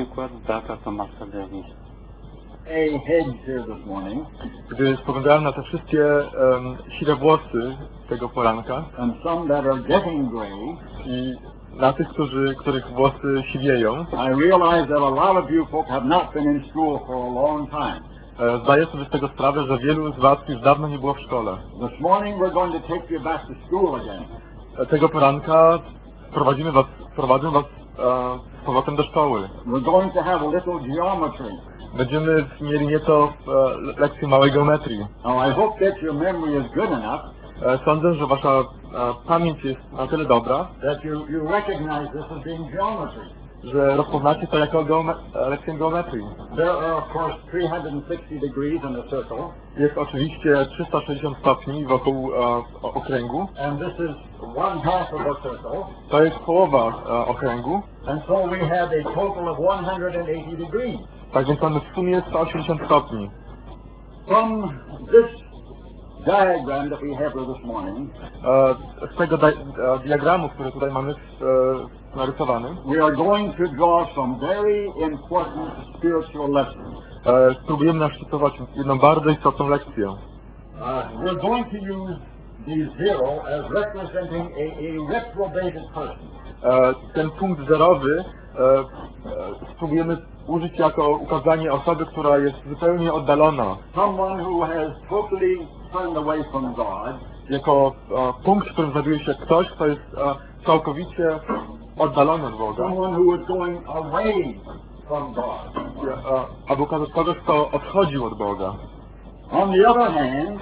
wykład brata Thomasa Davis. A hedge here this morning, Gdy spoglądałem na te wszystkie siwe włosy tego poranka and some that are getting gray, i na tych, których włosy siwieją, I realize that a lot of you folk have not been in school for a long time. zdaję sobie z tego sprawę, że wielu z was już dawno nie było w szkole. This morning we're going to take you back to school again. Tego poranka prowadzę was z powrotem do szkoły. We're going to have a little geometry. Będziemy mieli nieco lekcję małej geometrii. Now I hope that your memory is good enough Sądzę, że wasza pamięć jest na tyle dobra, that you recognize this as being geometry. że rozpoznacie to jako lekcję geometrii. There are of course 360 degrees in a circle, Jest oczywiście 360 stopni wokół okręgu. and this is 1/2 of a circle, To jest połowa okręgu. and so we have a total of 180 degrees. Tak więc mamy w sumie 180 stopni. From this diagram that we have here this morning, Z tego diagramu, który tutaj mamy narysowany, we are going to draw some very important spiritual lessons. spróbujemy naszkicować jedną bardzo istotną lekcję. We're going to use the zero as representing a reprobated person. Ten punkt zerowy spróbujemy użyć jako ukazanie osoby, która jest zupełnie oddalona. Someone who has totally turned away from God, Jako punkt, w którym znajduje się ktoś, kto jest całkowicie oddalony od Boga. someone who is going away from God. Aby ukazać kogoś, kto odchodził od Boga. On the other hand,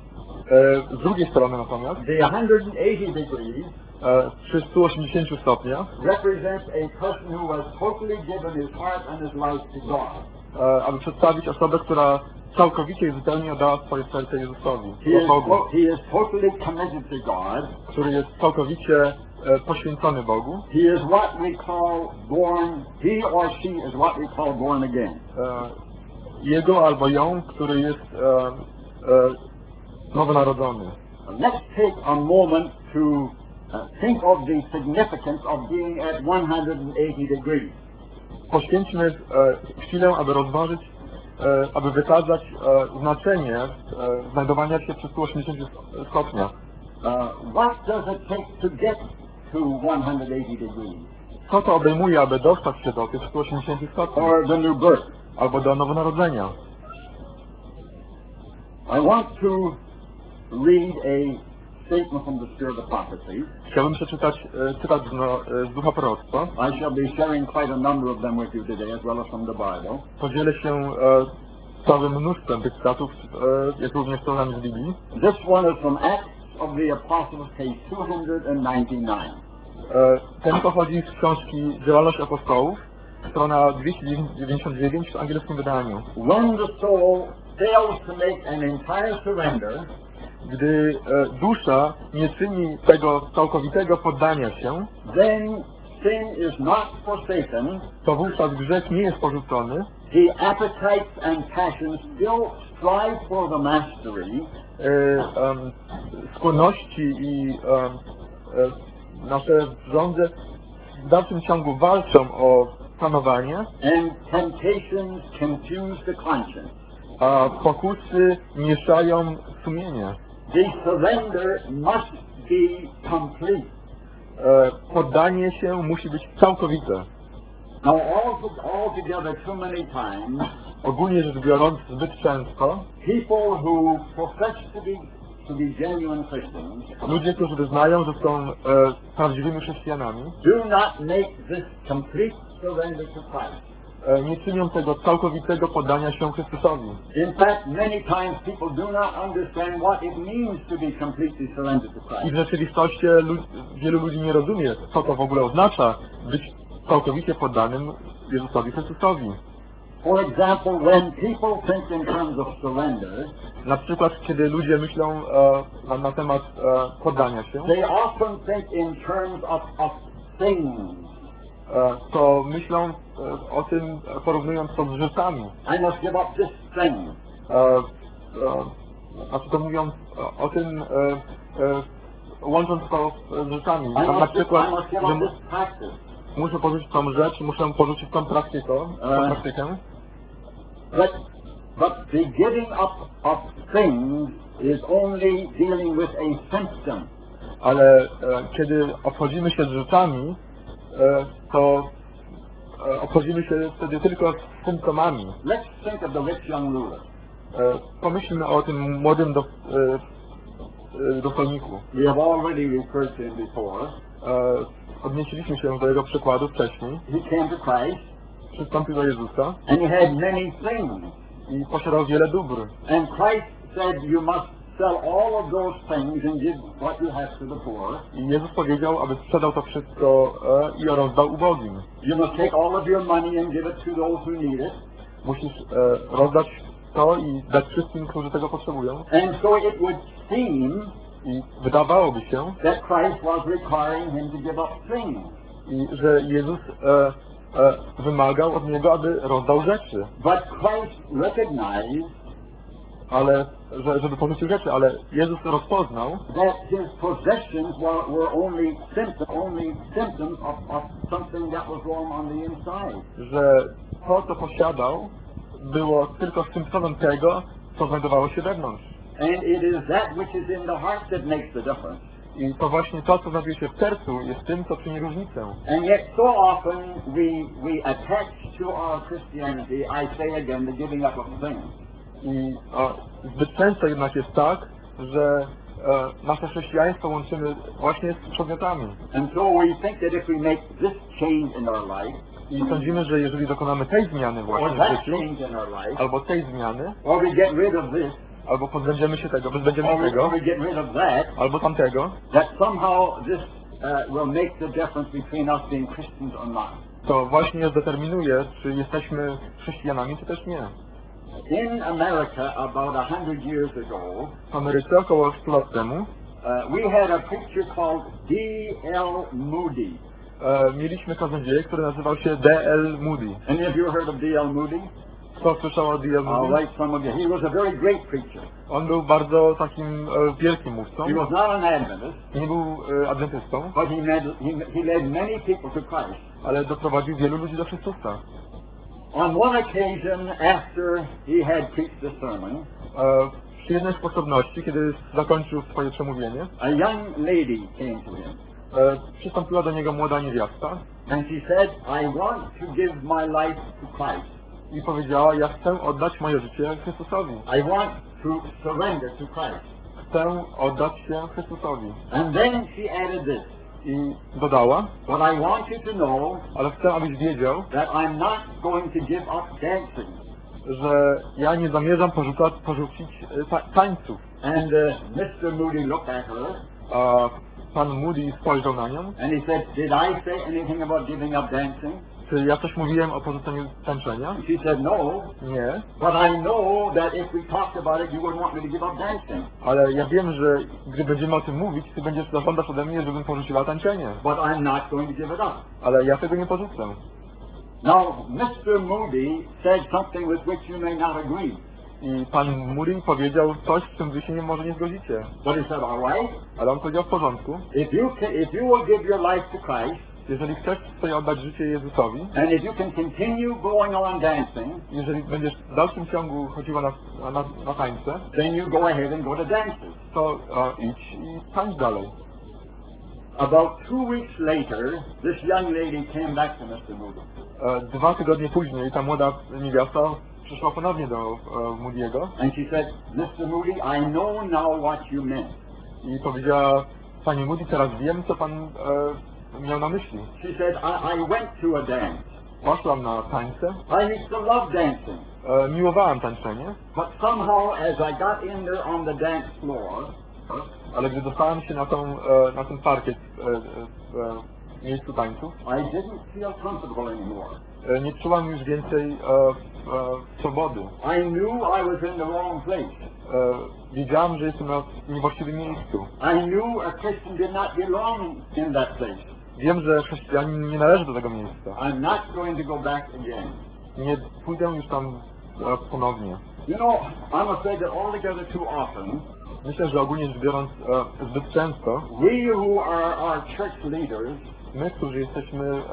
Z drugiej strony natomiast, the 180 degrees przy 180 stopniach, represents a person who has totally given his heart and his life to God. aby przedstawić osobę, która całkowicie i zupełnie oddała swoje serce Jezusowi, He Bogu, is totally committed to God. który jest całkowicie poświęcony Bogu. He is what we call born, he or she is what we call born again. Jego albo ją, który jest nowonarodzony. Let's take a moment to think of the significance of being at 180 degrees. Poświęćmy chwilę, aby rozważyć, aby wykazać znaczenie znajdowania się przy 180 stopniach. What does it take to get to 180 degrees? Co to obejmuje, aby dostać się do tych 180 stopni? Or the new birth? Albo do nowonarodzenia. I want to read a statement from the Spirit of Prophecy. Chciałbym przeczytać cytat z Ducha Proroctwa. I shall be sharing quite a number of them with you today, as well as from the Bible. Podzielę się całym mnóstwem tych cytatów, jak również cytatami z Biblii. This one is from Acts of the Apostles, page 299. Ten pochodzi z książki Działalność Apostołów, strona 299 w angielskim wydaniu. When the soul fails to make an entire surrender, Gdy dusza nie czyni tego całkowitego poddania się, then sin is not forsaken. to wówczas grzech nie jest porzucony. The appetites and passions still strive for the mastery, Skłonności i nasze żądze w dalszym ciągu walczą o panowanie, and temptations confuse the conscience. a pokusy mieszają sumienie. The surrender must be complete. Poddanie się musi być całkowite. Now, altogether, too many times, Ogólnie rzecz biorąc, zbyt często people who profess to be genuine Christians ludzie, którzy wyznają, że są prawdziwymi chrześcijanami, do not make this complete surrender to Christ. nie czynią tego całkowitego poddania się Chrystusowi. In fact, many times people do not understand what it means to be completely surrendered to I w Christ. rzeczywistości wielu ludzi nie rozumie, co to w ogóle oznacza być całkowicie poddanym Jezusowi Chrystusowi. For example, when people think in terms of surrender, Na przykład, kiedy ludzie myślą na temat poddania się, they often think in terms of things. to myślą o tym, porównując to z rzeczami. I must give up this thing. Znaczy to mówiąc o tym, łącząc to z rzeczami. I Na must przykład, give up this practice. muszę porzucić tą rzecz, muszę porzucić tą praktykę, But the giving up of things is only dealing with a symptom. Ale kiedy obchodzimy się z rzeczami, to obchodzimy się wtedy tylko z symptomami. Let's think of the rich young ruler. Pomyślmy o tym młodym dostojniku. We have already referred to him before. Odnieśliśmy się do jego przykładu wcześniej. He came to Christ. Przystąpił do Jezusa And he had many things. i posiadał wiele dóbr. And Christ said, you must sell all of those things and give what you have to the poor. I Jezus powiedział, aby sprzedał to wszystko i rozdał ubogim. You must take all of your money and give it to those who need it. Musisz rozdać to i dać wszystkim, którzy tego potrzebują. And so it would seem I wydawałoby się, that Christ was requiring him to give up things. i że Jezus wymagał od niego, aby rozdał rzeczy. But Christ recognized Ale, żeby porzucił rzeczy, ale Jezus rozpoznał, that his possessions were only symptoms of something that was wrong on the inside. że to, co posiadał, było tylko symptomem tego, co znajdowało się wewnątrz. And it is that which is in the heart that makes the difference. I to właśnie to, co znajduje się w sercu, jest tym, co czyni różnicę. And yet so often we attach to our Christianity, I say again, the giving up of things. I zbyt często jednak jest tak, że nasze chrześcijaństwo łączymy właśnie z przedmiotami. And so we think that if we make this change in our life, I sądzimy, że jeżeli dokonamy tej zmiany or właśnie w that życiu, change in our life, albo tej zmiany, or we get rid of this, albo pozbędziemy się tego, wyzbędziemy or tego, we get rid of that, albo tamtego, that somehow this will make the difference between us being Christians or not. to właśnie zdeterminuje, czy jesteśmy chrześcijanami, czy też nie. In America, about 100 years ago, W Ameryce około 100 lat temu we had a preacher called D.L. Moody. Mieliśmy kaznodzieję, który nazywał się D.L. Moody. Any of you heard of D.L. Moody? Kto słyszał o D.L. All Moody? right, some of you. He was a very great preacher. On był bardzo takim wielkim mówcą. He was not an Adventist, Nie był adwentystą, but he led many people to Christ. ale doprowadził wielu ludzi do Chrystusa. On one occasion, after he had preached the sermon, Przy jednej sposobności, kiedy zakończył swoje przemówienie, a young lady came to him, przystąpiła do niego młoda niewiasta and she said, I want to give my life to Christ. i powiedziała, ja chcę oddać moje życie Chrystusowi. I want to surrender to Christ. Chcę oddać się Chrystusowi. And then she added this, I dodała, but I want you to know ale chcę, abyś wiedział, that I'm not going to give up dancing. że ja nie zamierzam porzucić tańców. And Mr. Moody looked at her, A pan Moody spojrzał na nią. and he said, did I say anything about giving up dancing? Czy ja coś mówiłem o porzuceniu tańczenia? She said, no, Nie. but I know that if we talked about it, you wouldn't want me to give up dancing. Ale ja wiem, że gdy będziemy o tym mówić, ty będziesz zażądać ode mnie, żebym porzuciła tańczenie. But I'm not going to give it up. Ale ja tego nie porzucę. Now, Mr. Moody said something with which you may not agree. I pan Moody powiedział coś, z czym wy się może nie zgodzicie. But he said, all right, Ale on powiedział w porządku. if you will give your life to Christ, Jeżeli chcesz sobie oddać życie Jezusowi, and if you can continue going on dancing, jeżeli będziesz w dalszym ciągu chodziła na tańce, then you go ahead and go to dances. to idź i tańcz dalej. About 2 weeks later, this young lady came back to Mr. Moody. 2 tygodnie później ta młoda niewiasta przyszła ponownie do Moody'ego And she said, Mr. Moody, I know now what you meant. i powiedziała, panie Moody, teraz wiem, co pan miał na myśli. She said, I went to a dance. Poszłam na tańce, I used to love dancing. miłowałam tańczenie, But somehow, as I got in there on the dance floor, ale gdy dostałem się na ten parkiet w miejscu tańców, I didn't feel comfortable anymore. nie czułam już więcej swobody. I knew I was in the wrong place. Wiedziałam, że jestem na niewłaściwym miejscu. I knew a Christian did not belong in that place. Wiem, że chrześcijanin nie należy do tego miejsca. I'm not going to go back again. Nie pójdę już tam ponownie. You know, I'm afraid that altogether too often, Myślę, że ogólnie rzecz biorąc zbyt często we who are our church leaders My, którzy jesteśmy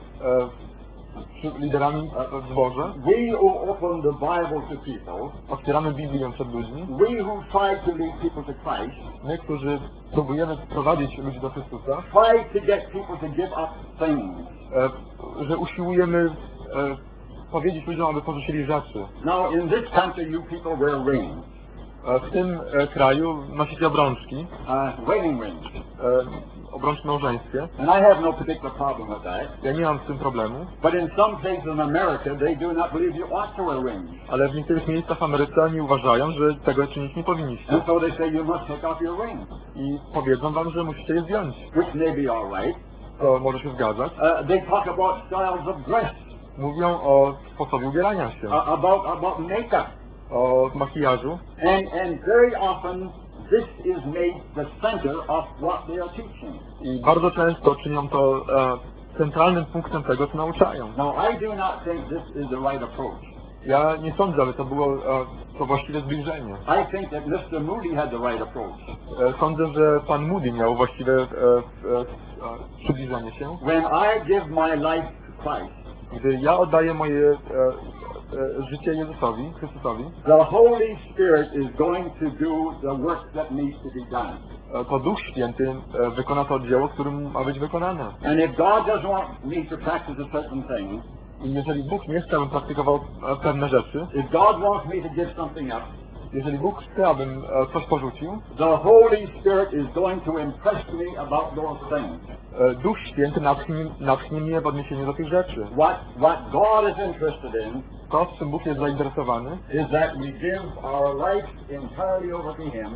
liderami w zborze, we who open the Bible to people, otwieramy Biblię przed ludźmi, we who try to lead people to Christ, my, którzy próbujemy wprowadzić ludzi do Chrystusa, try to get people to give up things. że usiłujemy powiedzieć ludziom, aby porzucili rzeczy. Now, in this country, you people wear rings. W tym kraju nosicie obrączki, Wedding rings. obrączki małżeńskie. And I have no particular problem with that. Ja nie mam z tym problemu, But in some places in America, they do not believe you ought to wear rings. ale w niektórych miejscach w Ameryce oni uważają, że tego czynić nie powinniście. And so they say you must take off your ring, I powiedzą wam, że musicie je zdjąć. which may be all right. To może się zgadzać. They talk about styles of dress, Mówią o sposobie ubierania się, about makeup. o makijażu. And very often, this is made the center of what they are teaching. I bardzo często czynią to centralnym punktem tego, co nauczają. Now, I do not think this is the right approach. Ja nie sądzę, aby to było to właściwe zbliżenie. I think that Mr. Moody had the right approach. Sądzę, że pan Moody miał właściwe przybliżenie się. When I give my life to Christ, Gdy ja oddaję moje życie Jezusowi, Chrystusowi, the Holy Spirit is going to do the work that needs to be done. To Duch Święty wykona to dzieło, którym ma być wykonane. And if God doesn't want me to practice a certain thing, I jeżeli Bóg nie chce, abym praktykował pewne rzeczy, if God wants me to give something up, jeżeli Bóg chce, abym coś porzucił, the Holy Spirit is going to impress me about those things. Duch Święty natchnie mnie w odniesieniu do tych rzeczy. What God is interested in To, w czym Bóg jest zainteresowany, is that we give our life entirely over to Him,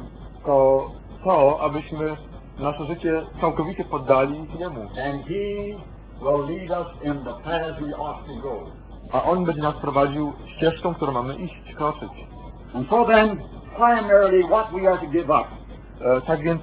to, abyśmy nasze życie całkowicie poddali Jemu. and He will lead us in the path we ought to go. A On będzie nas prowadził ścieżką, którą mamy iść, kroczyć. And so then, primarily, what we are to give up Tak więc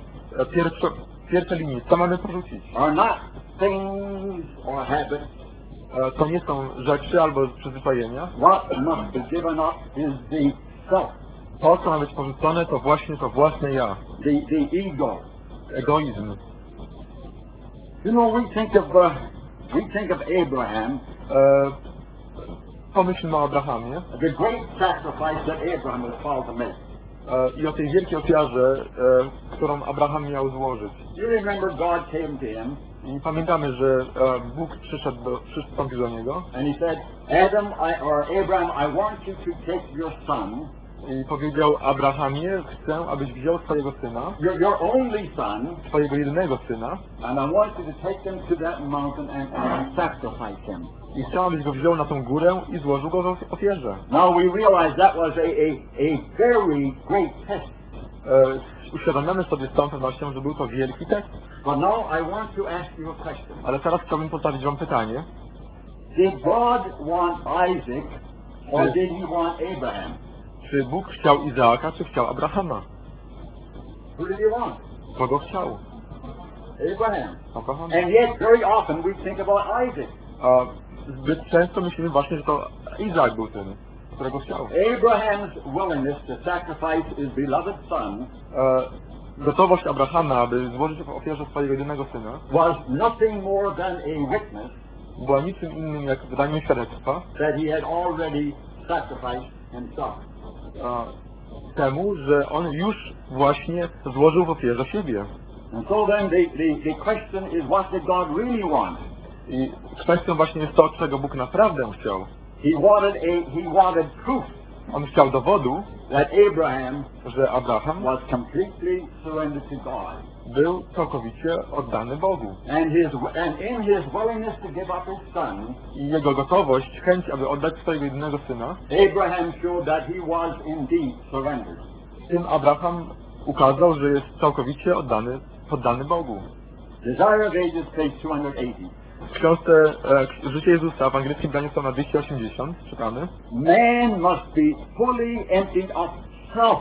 pierwsze linie, co mamy porzucić? are not things or habits. To nie są rzeczy albo przyzwyczajenia. What must be given up is the self, To, co ma być porzucone, to właśnie to własne ja. the ego. Egoizm. You know, we think of Abraham, Pomyślmy o Abrahamie the great sacrifice that Abraham was called to make. I o tej wielkiej ofiarze, którą Abraham miał złożyć. You remember God came to him I pamiętamy, że Bóg przystąpił do niego and He said, Abraham, I want you to take your son, i powiedział: Abrahamie, chcę, abyś wziął swojego syna, your only son, swojego jedynego syna, and I want you to take him to that mountain and sacrifice him. i chcę, abyś go wziął na tą górę i złożył go w ofierze. Now we realize that was a very great test. Uświadamiamy sobie z całą pewnością, że był to wielki test. But now I want to ask you a question. Ale teraz chciałbym postawić wam pytanie. Did God want Isaac or did He want Abraham? Czy Bóg chciał Izaaka, czy chciał Abrahama? Who did He want? Kogo chciał? Abraham. Abrahama. And yet very often we think about Isaac. A zbyt często myślimy właśnie, że to Izaak był tym, którego chciał. Abraham's willingness to sacrifice his beloved son Gotowość Abrahama, aby złożyć w ofierze swojego jedynego syna, was nothing more than a witness była niczym innym jak wydaniem świadectwa that he had already sacrificed himself. temu, że on już właśnie złożył w ofierze siebie. And so then the question is, what did God really want? I kwestią właśnie jest to, czego Bóg naprawdę chciał. He wanted proof On chciał dowodu, that Abraham że Abraham was completely surrendered to God. był całkowicie oddany Bogu. And in his willingness to give up his son, I jego gotowość, chęć, aby oddać swojego jedynego syna, Abraham showed that he was indeed surrendered. tym Abraham ukazał, że jest całkowicie poddany Bogu. Desire of Ages, page 280. W książce Życie Jezusa w angielskim zdaniu strona 280 czytamy: Man must be fully emptied of self.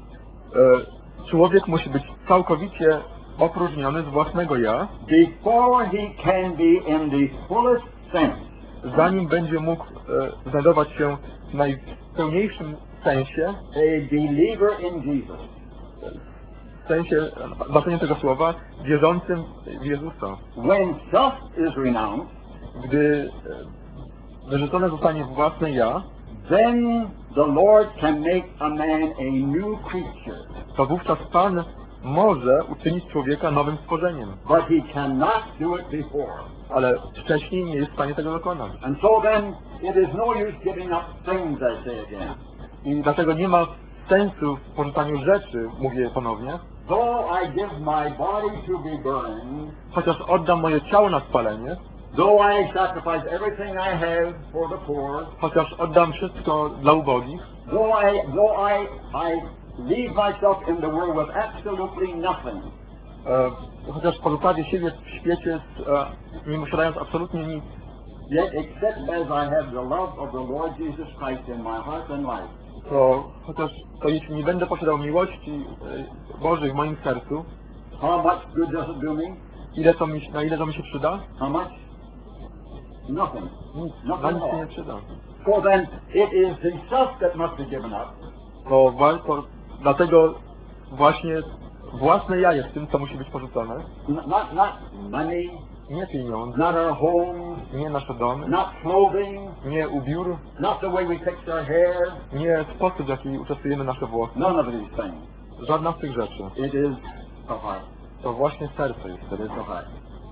Człowiek musi być całkowicie opróżniony z własnego ja, Before he can be in the fullest sense zanim będzie mógł znajdować się w najpełniejszym sensie a believer in Jesus. w sensie, znaczeniem tego słowa, wierzącym w Jezusa. When self is renounced, Gdy wyrzucone zostanie własne ja, then the Lord can make a man a new creature. to wówczas Pan może uczynić człowieka nowym stworzeniem. But he cannot do it before. Ale wcześniej nie jest w stanie tego dokonać. And so then, it is no use giving up things, I say again. I dlatego nie ma sensu w porzucaniu rzeczy, mówię ponownie. Though I give my body to be burned, Chociaż oddam moje ciało na spalenie, though I sacrifice everything I have for the poor, chociaż oddam wszystko dla ubogich, though I leave myself in the world with absolutely nothing, chociaż pozostawię siebie w świecie, nie posiadając absolutnie nic, yet except as I have the love of the Lord Jesus Christ in my heart and life, to jeśli nie będę posiadał miłości Bożej w moim sercu, how much good does it do me? na ile to mi się przyda? How much? Nothing. Nic, Nothing na at nic się all. nie przyda. So then, it is the self that must be given up. Dlatego właśnie własne ja jest tym, co musi być porzucone. Not money, Nie pieniądze, not our homes, nie nasze domy, not clothing, nie ubiór, not the way we fix our hair, nie sposób, w jaki uczestujemy nasze włosy. none of these things. Żadna z tych rzeczy. It is the heart. To właśnie serce jest wtedy. It is the heart.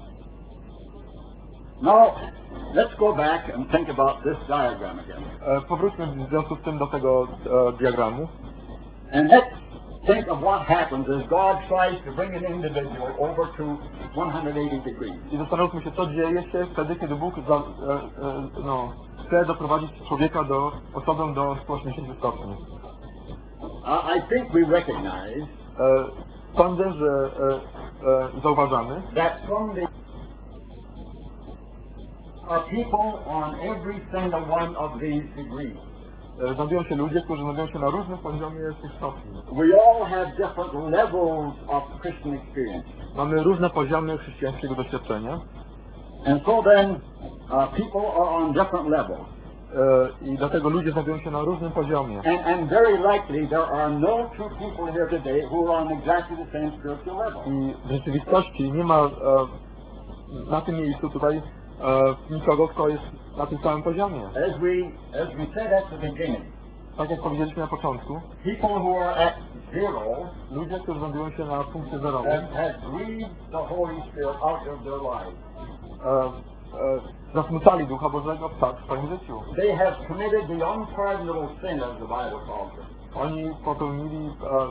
Now, let's go back and think about this diagram again. Powróćmy w związku z tym do tego diagramu. And let's think of what happens as God tries to bring an individual over to 180 degrees. I zastanówmy się, co dzieje się wtedy, kiedy Bóg chce doprowadzić człowieka osobę do 180 stopni. I think we recognize Sądzę, że zauważamy, that from the are people on every single one of these degrees. znajdują się ludzie, którzy znajdują się na różnym poziomie tych stopni. We all have different levels of Christian experience. Mamy różne poziomy chrześcijańskiego doświadczenia. And so then, people are on different levels. I dlatego ludzie znajdują się na różnym poziomie. And very likely there are no two people here today who are on exactly the same spiritual level. I w rzeczywistości nie ma na tym miejscu tutaj nikogo, kto jest na tym samym poziomie. As we said at the beginning, Tak jak powiedzieliśmy na początku, people who are at zero ludzie, którzy znajdują się na punkcie zerowym, have grieved the Holy Spirit out of their lives. zasmucali Ducha Bożego w swoim życiu. They have committed the unpardonable sin, as the Bible calls it. Oni popełnili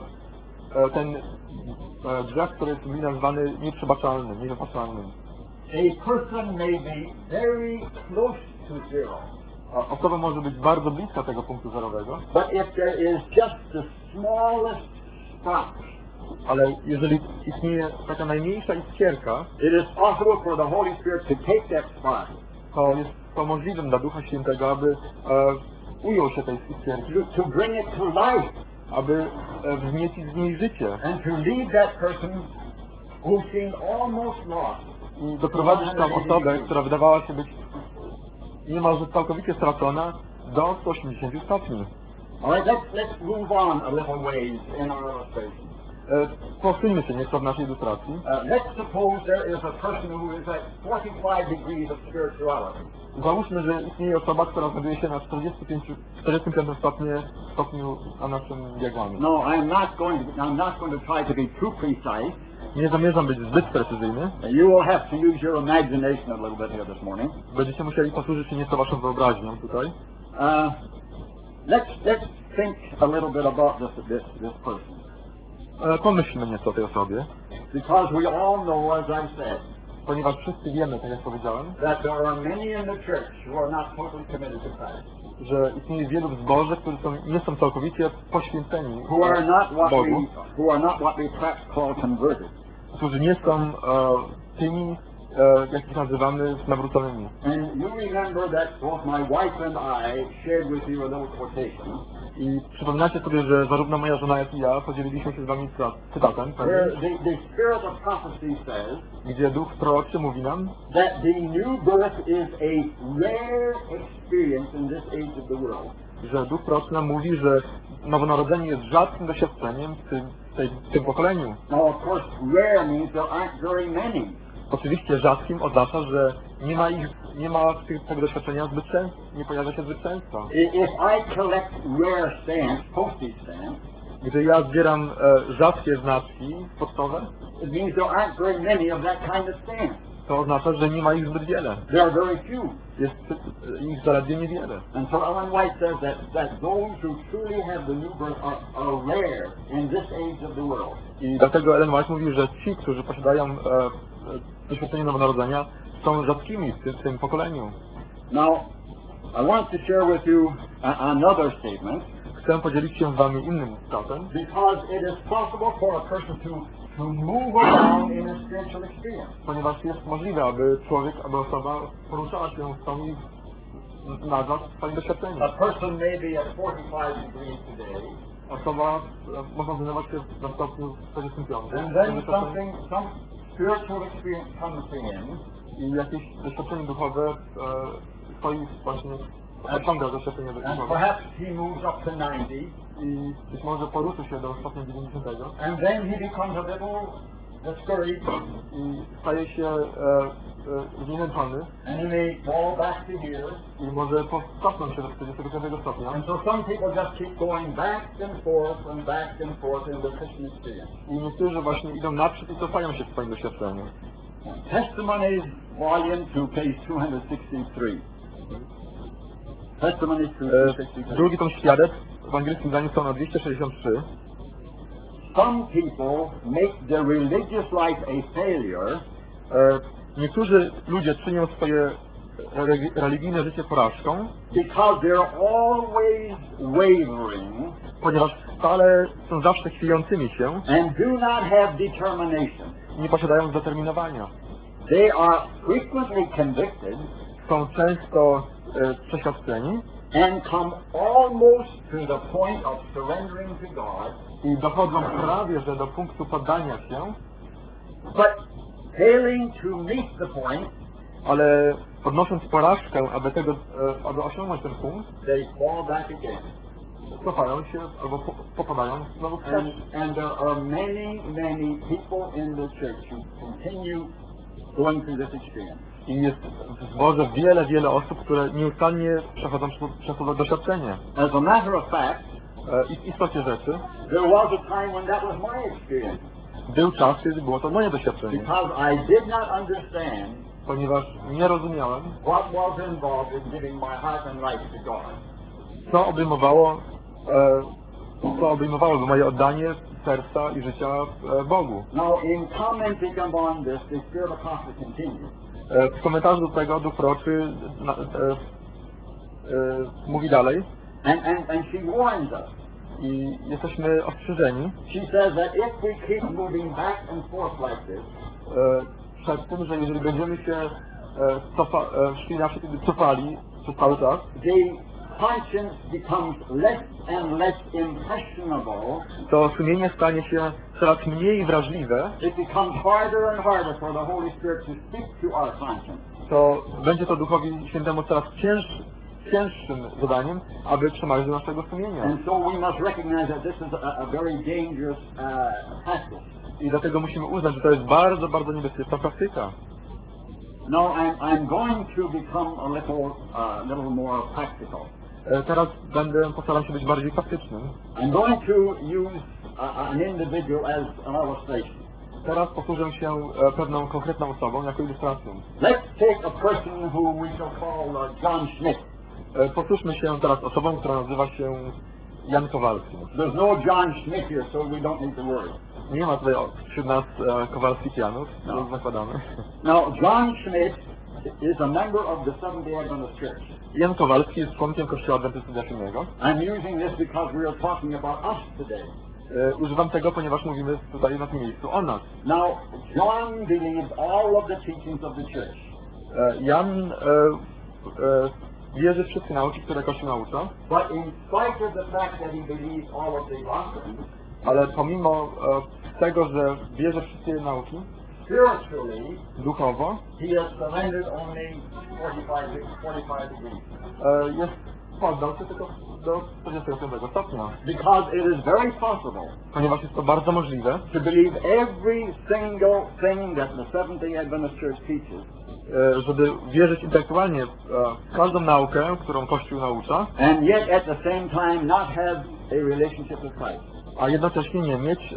ten grzech, który jest nazwany nieprzebaczalnym, niewybaczalnym. A person may be very close to zero, Osoba może być bardzo bliska tego punktu zerowego, but if there is just the smallest spark, ale jeżeli istnieje taka najmniejsza iskierka, it is possible for the Holy Spirit to take that spark, to jest to możliwym dla Ducha Świętego, aby ujął się tej iskierki, to bring it to life, aby wzniecić z niej życie and to lead that person who seemed almost lost i doprowadzić tą osobę, która wydawała się być niemalże całkowicie stracona, do 180 stopni. All right, let's move on a little ways in our illustration. Posuńmy się nieco w naszej ilustracji. Let's suppose there is a person who is at 45 degrees of spirituality. Załóżmy, że istnieje osoba, która znajduje się na 45 stopniu na naszym diagramie. No, I'm not going to try to be too precise. Nie zamierzam być zbyt precyzyjny. You will have to use your imagination a little bit here this morning. Będziecie musieli posłużyć się nieco waszą wyobraźnią tutaj. Let's think a little bit about this person. Pomyślmy nieco o tej osobie, Because we all know, as I've said, ponieważ wszyscy wiemy, tak jak powiedziałem, that there are many in the church who are not totally committed to Christ. że istnieje wielu w zborze, którzy nie są całkowicie poświęceni Who are Bogu, not what we perhaps call converted. którzy nie są tymi, jakich nazywamy nawróconymi. And you remember that both my wife and I shared with you a little quotation. I przypominacie sobie, że zarówno moja żona, jak i ja podzieliliśmy się z wami cytatem, Where the spirit of prophecy says gdzie duch proroczy mówi nam, that the new birth is a rare experience in this age of the world. że Duch Proroczy nam mówi, że nowonarodzenie jest rzadkim doświadczeniem w tym pokoleniu. Now, of course, rare means there aren't very many. Oczywiście rzadkim oznacza, że nie ma tego doświadczenia zbyt często, nie pojawia się zbyt często. If I collect rare stamps, postage stamps, Gdy ja zbieram rzadkie znaczki pocztowe, it means there aren't very many of that kind of stamps. to oznacza, że nie ma ich zbyt wiele. There are very few. Jest ich zaledwie niewiele. And so Ellen White says that those who truly have the new birth are rare in this age of the world. I dlatego Ellen White mówi, że ci, którzy posiadają doświadczenie nowonarodzenia, są rzadkimi w tym pokoleniu. Now, I want to share with you another statement. Chcę podzielić się z wami innym cytatem, Because it is possible for a person to move around in a spiritual experience. ponieważ jest możliwe, aby osoba poruszała się z tą i nadal w swoim doświadczeniu. A person may be at 45 degrees today, Osoba można znajdować się na stopniu 45. and then some spiritual experience comes in, I jakieś doświadczenie duchowe stoi właśnie, osiąga doświadczenie and duchowe. perhaps he moves up to 90, I być może poruszy się do stopnia 90 and then he becomes a little discouraged, i staje się zniechęcony and he may fall back to here. i może cofnąć się do 45 stopnia. And so some people just keep going back and forth in the Christian experience. I niektórzy właśnie idą naprzód i cofają się w swoim doświadczeniu. Testimonies, Volume 2, page 263. Testimonies 263. Drugi tom świadectw w angielskim zdaniu są na 263. Some people make their religious life a failure Niektórzy ludzie czynią swoje religijne życie porażką, because they're always wavering ponieważ stale są zawsze chwiejącymi się and do not have determination. i nie posiadają zdeterminowania. They are frequently convicted Są często przeświadczeni and come almost to the point of surrendering to God, i dochodzą prawie że do punktu poddania się, but failing to meet the point, ale podnosząc porażkę, aby osiągnąć ten punkt, they fall back again. cofają się albo popadają znowu w And there are many people in the church who continue going through this experience. I jest w zborze wiele osób, które nieustannie przechodzą przez to doświadczenie. As a matter of fact, I w istocie rzeczy there was a time when that was my experience, był czas, kiedy było to moje doświadczenie, because I did not understand ponieważ nie rozumiałem, what was involved in giving my heart and life to God. co obejmowałoby moje oddanie serca i życia Bogu. Now, in commenting upon this, the Spirit Apostle continues. W komentarzu do tego Duch Proroczy mówi dalej And she warns us. i jesteśmy ostrzeżeni She says that if we keep moving back and forth like this, przed tym, że jeżeli będziemy się szli naprzód i cofali przez cały czas, the conscience becomes less and less impressionable. to sumienie stanie się coraz mniej wrażliwe, It becomes harder and harder for the Holy Spirit to speak to our conscience. to będzie to Duchowi Świętemu coraz cięższym zadaniem, aby przemawiać do naszego sumienia. And so we must recognize that this is a very dangerous practice. I dlatego musimy uznać, że to jest bardzo niebezpieczna praktyka. No, I'm going to become a little more practical. Teraz postaram się być bardziej praktycznym. I'm going to use an individual as an illustration. Teraz posłużę się pewną konkretną osobą jako ilustracją. Let's take a person who we shall call John Schmidt. Posłużmy się teraz osobą, która nazywa się Jan Kowalski. There's no John Schmidt here, so we don't need to worry. Nie ma tutaj wśród nas Kowalskich Janów, to jest zakładane. Now, John Schmidt is a member of the Seventh-day Adventist Church. Jan Kowalski jest członkiem Kościoła Adwentysty Dnia Siódmego. I'm using this because we are talking about us today. Używam tego, ponieważ mówimy tutaj na tym miejscu o nas. Now, John believed all of the teachings of the church. Jan wierzy w wszystkie nauki, które Kościół naucza, But in spite of the fact that he believed all of the doctrines, ale pomimo tego, że wierzy w wszystkie nauki, spiritually, duchowo, he has surrendered only 45 degrees. jest poddał się tylko do 45 stopnia. Because it is very possible Ponieważ jest to bardzo możliwe, to believe every single thing that the Seventh-day Adventist Church teaches, żeby wierzyć intelektualnie w każdą naukę, którą Kościół naucza, and yet at the same time not have a relationship with Christ. a jednocześnie nie mieć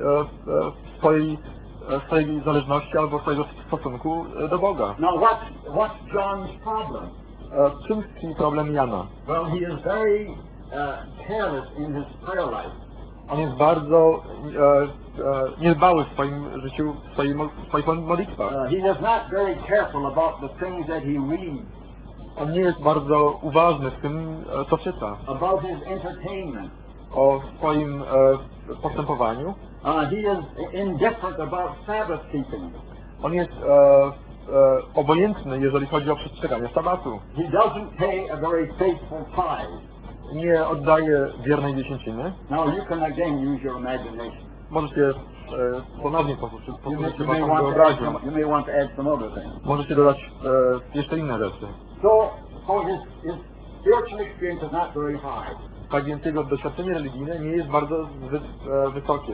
swojej zależności albo swojego stosunku do Boga. Now what's John's problem? Czym tkwi problem Jana? Well, he is very careless in his prayer life. On jest bardzo niedbały w swoim życiu, w swoich modlitwach. He is not very careful about the things that he reads, On nie jest bardzo uważny w tym, co czyta. about his entertainment. O swoim postępowaniu. He is indifferent about Sabbath keeping. On jest obojętny, jeżeli chodzi o przestrzeganie sabatu. He doesn't pay a very faithful tithe. Nie oddaje wiernej dziesięciny. Now you can again use your imagination. Możecie ponownie You posłużyć may waszą want to add wyobraźnią. some, you may want to add some other things. Możecie dodać jeszcze inne rzeczy. So his spiritual experience is not very high. Tak więc jego doświadczenie religijne nie jest bardzo wysokie.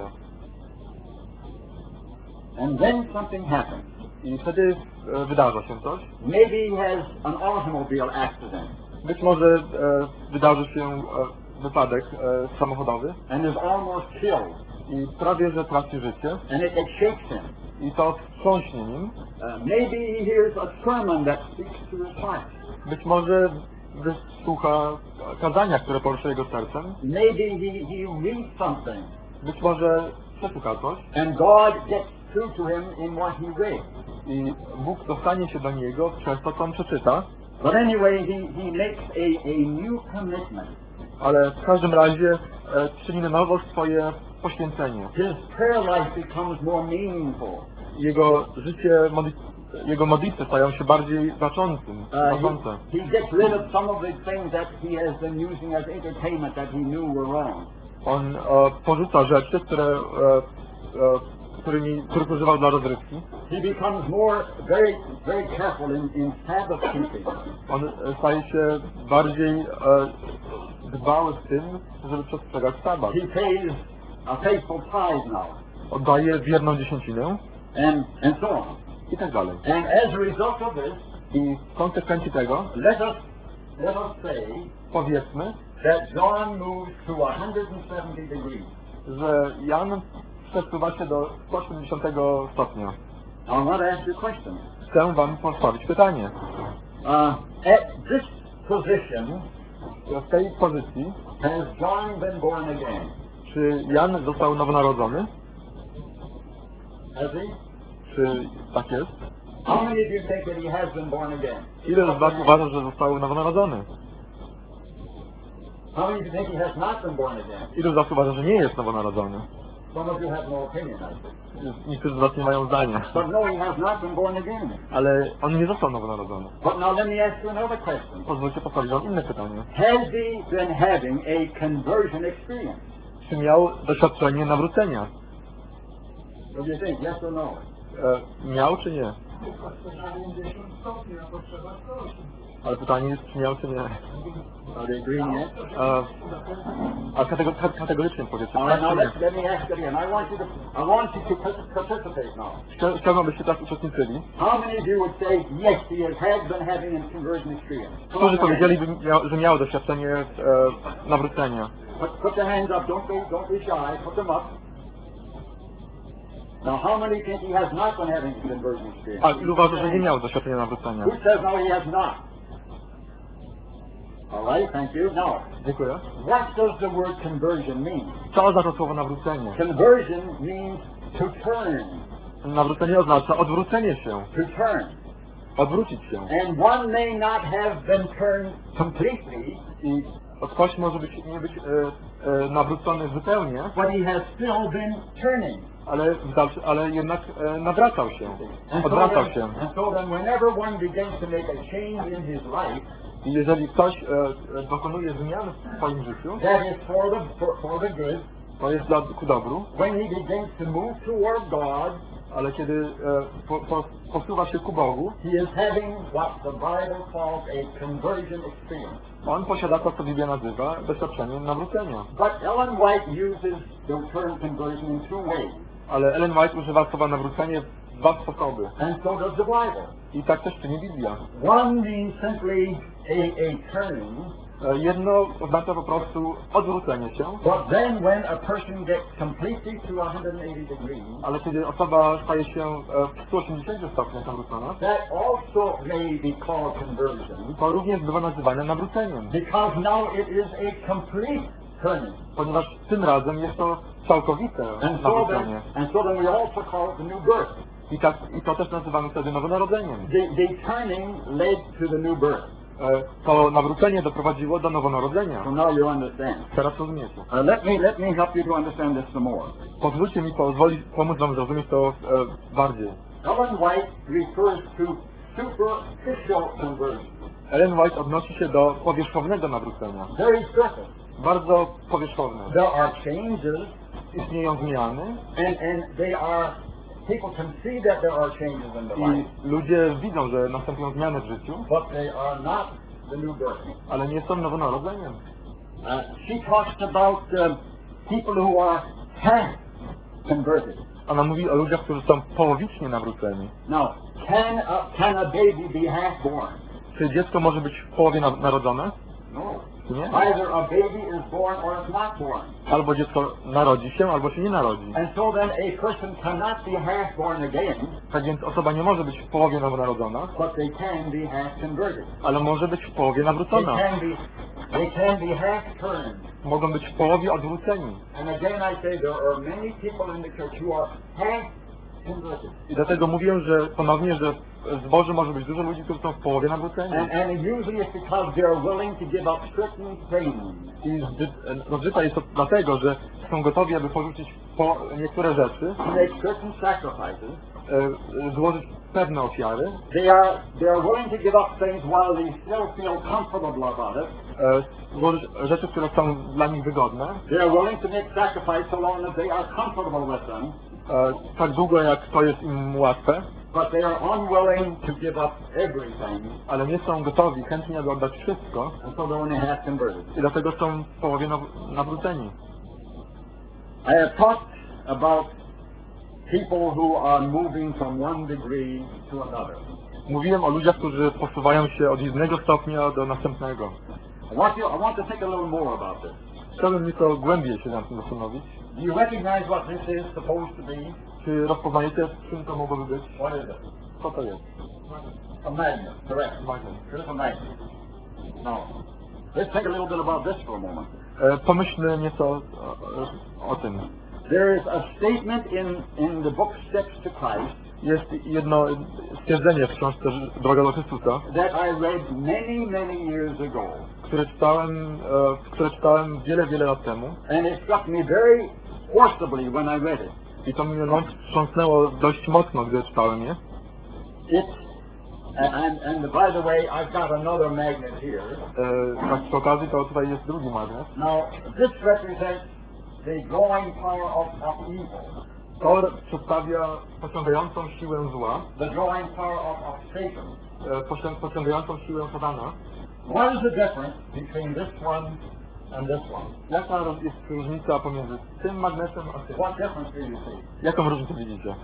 And then something happens. I wtedy wydarza się coś. Maybe he has an automobile accident Być może wydarzy się wypadek samochodowy and is almost killed, i prawie że traci życie and it shakes him. i to wstrząśnie nim. Maybe he hears a sermon that speaks to his heart. Być może wysłucha kazania, które poruszy jego sercem. Maybe he reads something, Być może przesłucha coś and God gets through to him in what he read. i Bóg dostanie się do niego przez to, co on przeczyta. But anyway, he makes a new commitment. Ale w każdym razie czyni na nowo swoje poświęcenie. His prayer life becomes more meaningful. Jego życie, jego modlitwy stają się bardziej znaczące. He gets rid of some of the things that he has been using as entertainment that he knew were wrong. On porzuca rzeczy, których używał dla rozrywki. He becomes very careful in Sabbath keeping. On staje się bardziej dbały w tym, żeby przestrzegać sabat. He pays a faithful tithe now, Oddaje wierną dziesięcinę and so on. i tak dalej. And as a result of this, I w konsekwencji tego let us say powiedzmy, that John moves to 170 degrees. że Jan przesuwa się do 180 stopnia. Now I want to ask you a question. Chcę wam postawić pytanie. At this position, W tej pozycji, has John been born again? czy Jan został nowonarodzony? Has he? Czy tak jest? How many of you think that he has been born again? Ile z was uważa, że został nowonarodzony? How many of you think he has not been born again? Ilu z was uważa, że nie jest nowonarodzony? Some of you have no opinion, I think. Niektórzy z was nie mają zdania. But no, he has not been born again. Ale on nie został nowonarodzony. But now let me ask you another question. Pozwólcie postawić wam inne pytanie. Has he been having a conversion experience? Czy miał doświadczenie nawrócenia? What do you think, yes or no? Miał czy nie? Ale pytanie jest, czy miał czy nie. Are they agreeing yet? A kategorycznie powiedzmy. All right, now tak, czy let me ask again. I want you to participate now. nie? Chciałbym, abyście teraz uczestniczyli. How many of you would say, yes, he has been having a conversion experience? Którzy powiedzieliby, że miał doświadczenie nawrócenia? Put your hands up. Don't be shy. Put them up. Now, how many think he has not been having a conversion experience? A ilu uważa, że nie miał doświadczenia nawrócenia? Who says no, he has not? All right, thank you. Now, Dziękuję. what does the word conversion mean? Co oznacza słowo nawrócenie? Conversion means to turn. Nawrócenie oznacza odwrócenie się. To turn. Odwrócić się. And one may not have been turned completely, I ktoś może nie być nawrócony zupełnie, but he has still been turning. ale jednak nawracał się. Odwracał się. And so then whenever one begins to make a change in his life, I jeżeli ktoś dokonuje zmian w swoim życiu, that is for the good. to jest ku dobru. When he begins to move toward God, ale kiedy posuwa się ku Bogu, he is having what the Bible calls a conversion experience. on posiada to, co Biblia nazywa doświadczeniem nawrócenia. But Ellen White uses the term conversion in two ways. Ale Ellen White używa słowa nawrócenie w dwa sposoby. And so does the Bible. I tak też czyni Biblia. One means simply a turning. Jedno oznacza po prostu odwrócenie się, But then when a person gets completely to 180 degrees, ale kiedy osoba staje się w 180 stopniach nawrócona, that also may be called conversion. to również bywa nazywane nawróceniem. Because now it is a complete turning. Ponieważ tym razem jest to całkowite nawrócenie. And so then we also call it the new birth. I to też nazywamy wtedy nowonarodzeniem. The turning led to the new birth. To nawrócenie doprowadziło do nowonarodzenia. So now you understand. Teraz rozumiecie. Let me help you to understand this some more. Pozwólcie mi pomóc wam zrozumieć to bardziej. Ellen White refers to superficial conversion. Ellen White odnosi się do powierzchownego nawrócenia. Very surface. Bardzo powierzchowne. There are changes, Istnieją zmiany and they are, people can see that there are changes in the i life, ludzie widzą, że następują zmiany w życiu, but they are not the new birth. ale nie są nowonarodzeniem. She talks about people who are half converted. Ona mówi o ludziach, którzy są połowicznie nawróceni. Now, can a baby be half born? Czy dziecko może być w połowie narodzone? No. Nie. Either a baby is born or it's not born. Albo dziecko narodzi się, albo się nie narodzi. And so then a person cannot be half born again, Tak więc osoba nie może być w połowie nowonarodzona, but they can be half converted. ale może być w połowie They nawrócona. can be half turned. Mogą być w połowie odwróceni. And again I say there are many people in the church who are half converted. I dlatego mówię, że ponownie, że w zborze może być dużo ludzi, którzy są w połowie nawróceni. And usually it's because they're willing to give up certain things. I zazwyczaj jest to dlatego, że są gotowi, aby porzucić niektóre rzeczy, To make certain sacrifices. złożyć pewne ofiary, They're willing to give up things while they still feel comfortable about it. złożyć rzeczy, które są dla nich wygodne, They're willing to make sacrifice so long as they are comfortable with them, tak długo jak to jest im łatwe, but they are unwilling to give up everything, ale nie są gotowi chętnie, aby oddać wszystko and so they're only half converted. i dlatego są w połowie nawróceni. I have talked about people who are moving from one degree to another. Mówiłem o ludziach, którzy posuwają się od jednego stopnia do następnego. I want to think a little more about this. Chciałbym nieco głębiej się nad tym zastanowić. Do you recognize what this is supposed to be? Czy rozpoznajecie, czym to mogłoby być? What is it? Co to jest? A magnet, correct. Magnet. It is a magnet. Now, let's think a little bit about this for a moment. Pomyślmy nieco o tym. There is a statement in the book Steps to Christ Jest jedno stwierdzenie w książce Droga do Chrystusa, that I read many years ago. które czytałem wiele lat temu. And it struck me very forcibly when I read it. I to mnie wstrząsnęło dość mocno, gdy czytałem je. And by the way, I've got another magnet here. Tak przy okazji, to tutaj jest drugi magnes. Now, this represents the growing power of evil. To przedstawia pociągającą siłę zła, The growing power of Satan. Pociągającą siłę Satana. What is the difference between this one and this one? Jaka jest różnica pomiędzy tym magnesem a tym? What difference do you see? Jaką różnicę widzicie?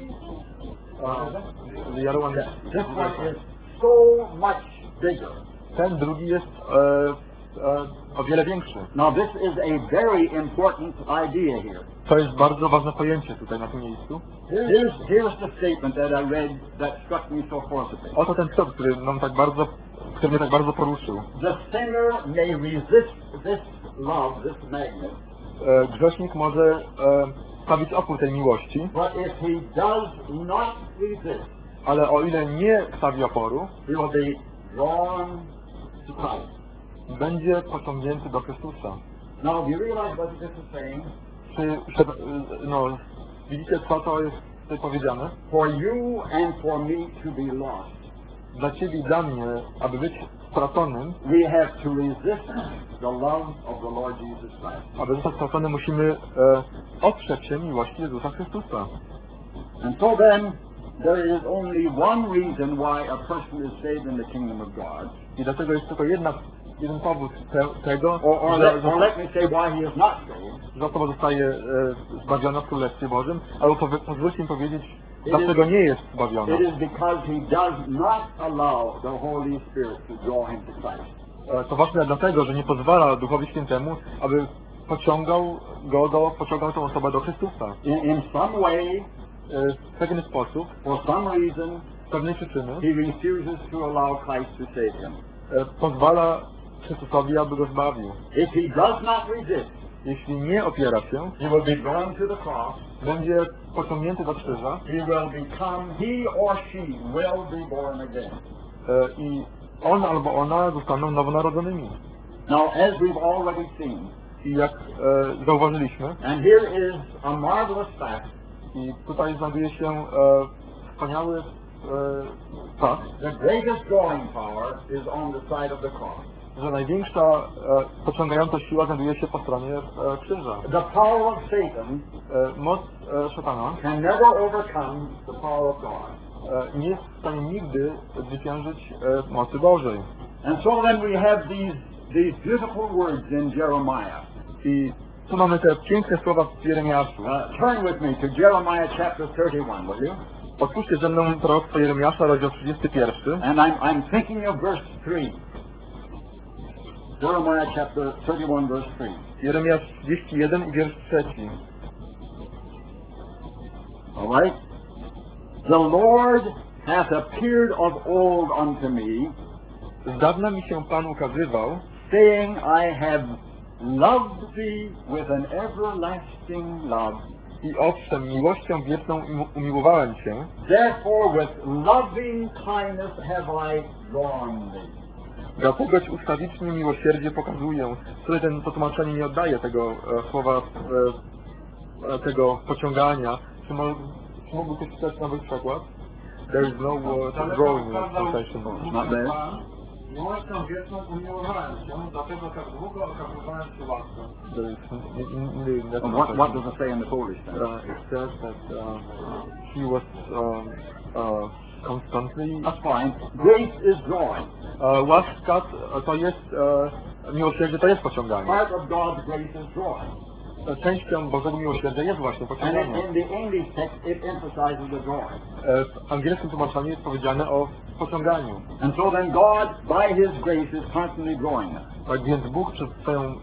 The other one This one is so much bigger. Ten drugi jest o wiele większy. Now this is a very important idea here. To jest bardzo ważne pojęcie tutaj na tym miejscu. Here's the statement that I read that struck me so forcibly. Oto ten cytat, który mnie tak bardzo poruszył. The sinner may resist this love, this magnet, Grzesznik może stawić opór tej miłości, but if he does not resist, ale o ile nie stawi oporu, he will be drawn to Christ. będzie pociągnięty do Chrystusa. Now, do you realize what this is saying? Widzicie, co to jest tutaj powiedziane? For you and for me to be lost, Dla Ciebie i dla mnie, aby być straconym, we have to resist the love of the Lord Jesus Christ. aby zostać straconym, musimy oprzeć się miłości Jezusa Chrystusa. And so then, there is only one reason why a person is saved in the kingdom of God. I dlatego jest tylko jeden powód tego, Or let me say why he is not saved. że osoba zostaje zbawiona w Królestwie Bożym, albo pozwólcie mi powiedzieć, dlaczego nie jest zbawiona. It is because he does not allow the Holy Spirit to draw him to Christ. To ważne dlatego, że nie pozwala Duchowi Świętemu, aby pociągał tę osobę do Chrystusa. In some way, W pewien sposób, for some reason, z pewnej przyczyny, he refuses to allow Christ to save him. pozwala Chrystusowi, aby go zbawił. If he does not resist, Jeśli nie opiera się, he will be going to the cross. będzie pociągnięty do krzyża He or she will be born again. I on albo ona zostaną nowonarodzonymi. Now, as we've already seen, I jak zauważyliśmy, and here is a marvelous fact, i tutaj znajduje się wspaniały fakt, the greatest drawing power is on the side of the cross. że największa pociągająca siła znajduje się po stronie krzyża. The power of Satan Moc szatana can never overcome the power of God. nie jest w stanie nigdy zwyciężyć mocy Bożej. And so then we have these beautiful words in Jeremiah. I tu mamy te piękne słowa w Jeremiaszu. Turn with me to Jeremiah chapter 31, will you? Otwórzcie ze mną proroctwo Jeremiasza, rozdział 31. And I'm thinking of verse 3. Jeremiah chapter 31, verse 3. Jeremiasz 31 i wiersz 3. All right? The Lord hath appeared of old unto me, Z dawna mi się Pan ukazywał, saying, I have loved thee with an everlasting love. i owszem, miłością wieczną umiłowałem Cię, Therefore with loving kindness have I drawn thee. dlatego Ci ustawicznie miłosierdzie pokazuję. Tutaj to tłumaczenie nie oddaje tego słowa, tego pociągania. Czy mógłby ktoś czytać nowy przykład? There is no word drawing in that quotation. Not there. Miłością wieczną umiłowałem Cię, dlatego tak długo okazywałem Ci łaskę. What does it say in the Polish then? It says that he was constantly... That's fine. Grace is drawing. Łaska to jest, miłosierdzie to jest pociąganie. Part of God's grace is drawing. Częścią Bożego miłosierdzia jest właśnie And pociąganie. in the English text it emphasizes the drawing. W angielskim tłumaczeniu jest powiedziane o pociąganiu. And so then God, by His grace, is constantly drawing us. Tak więc Bóg przez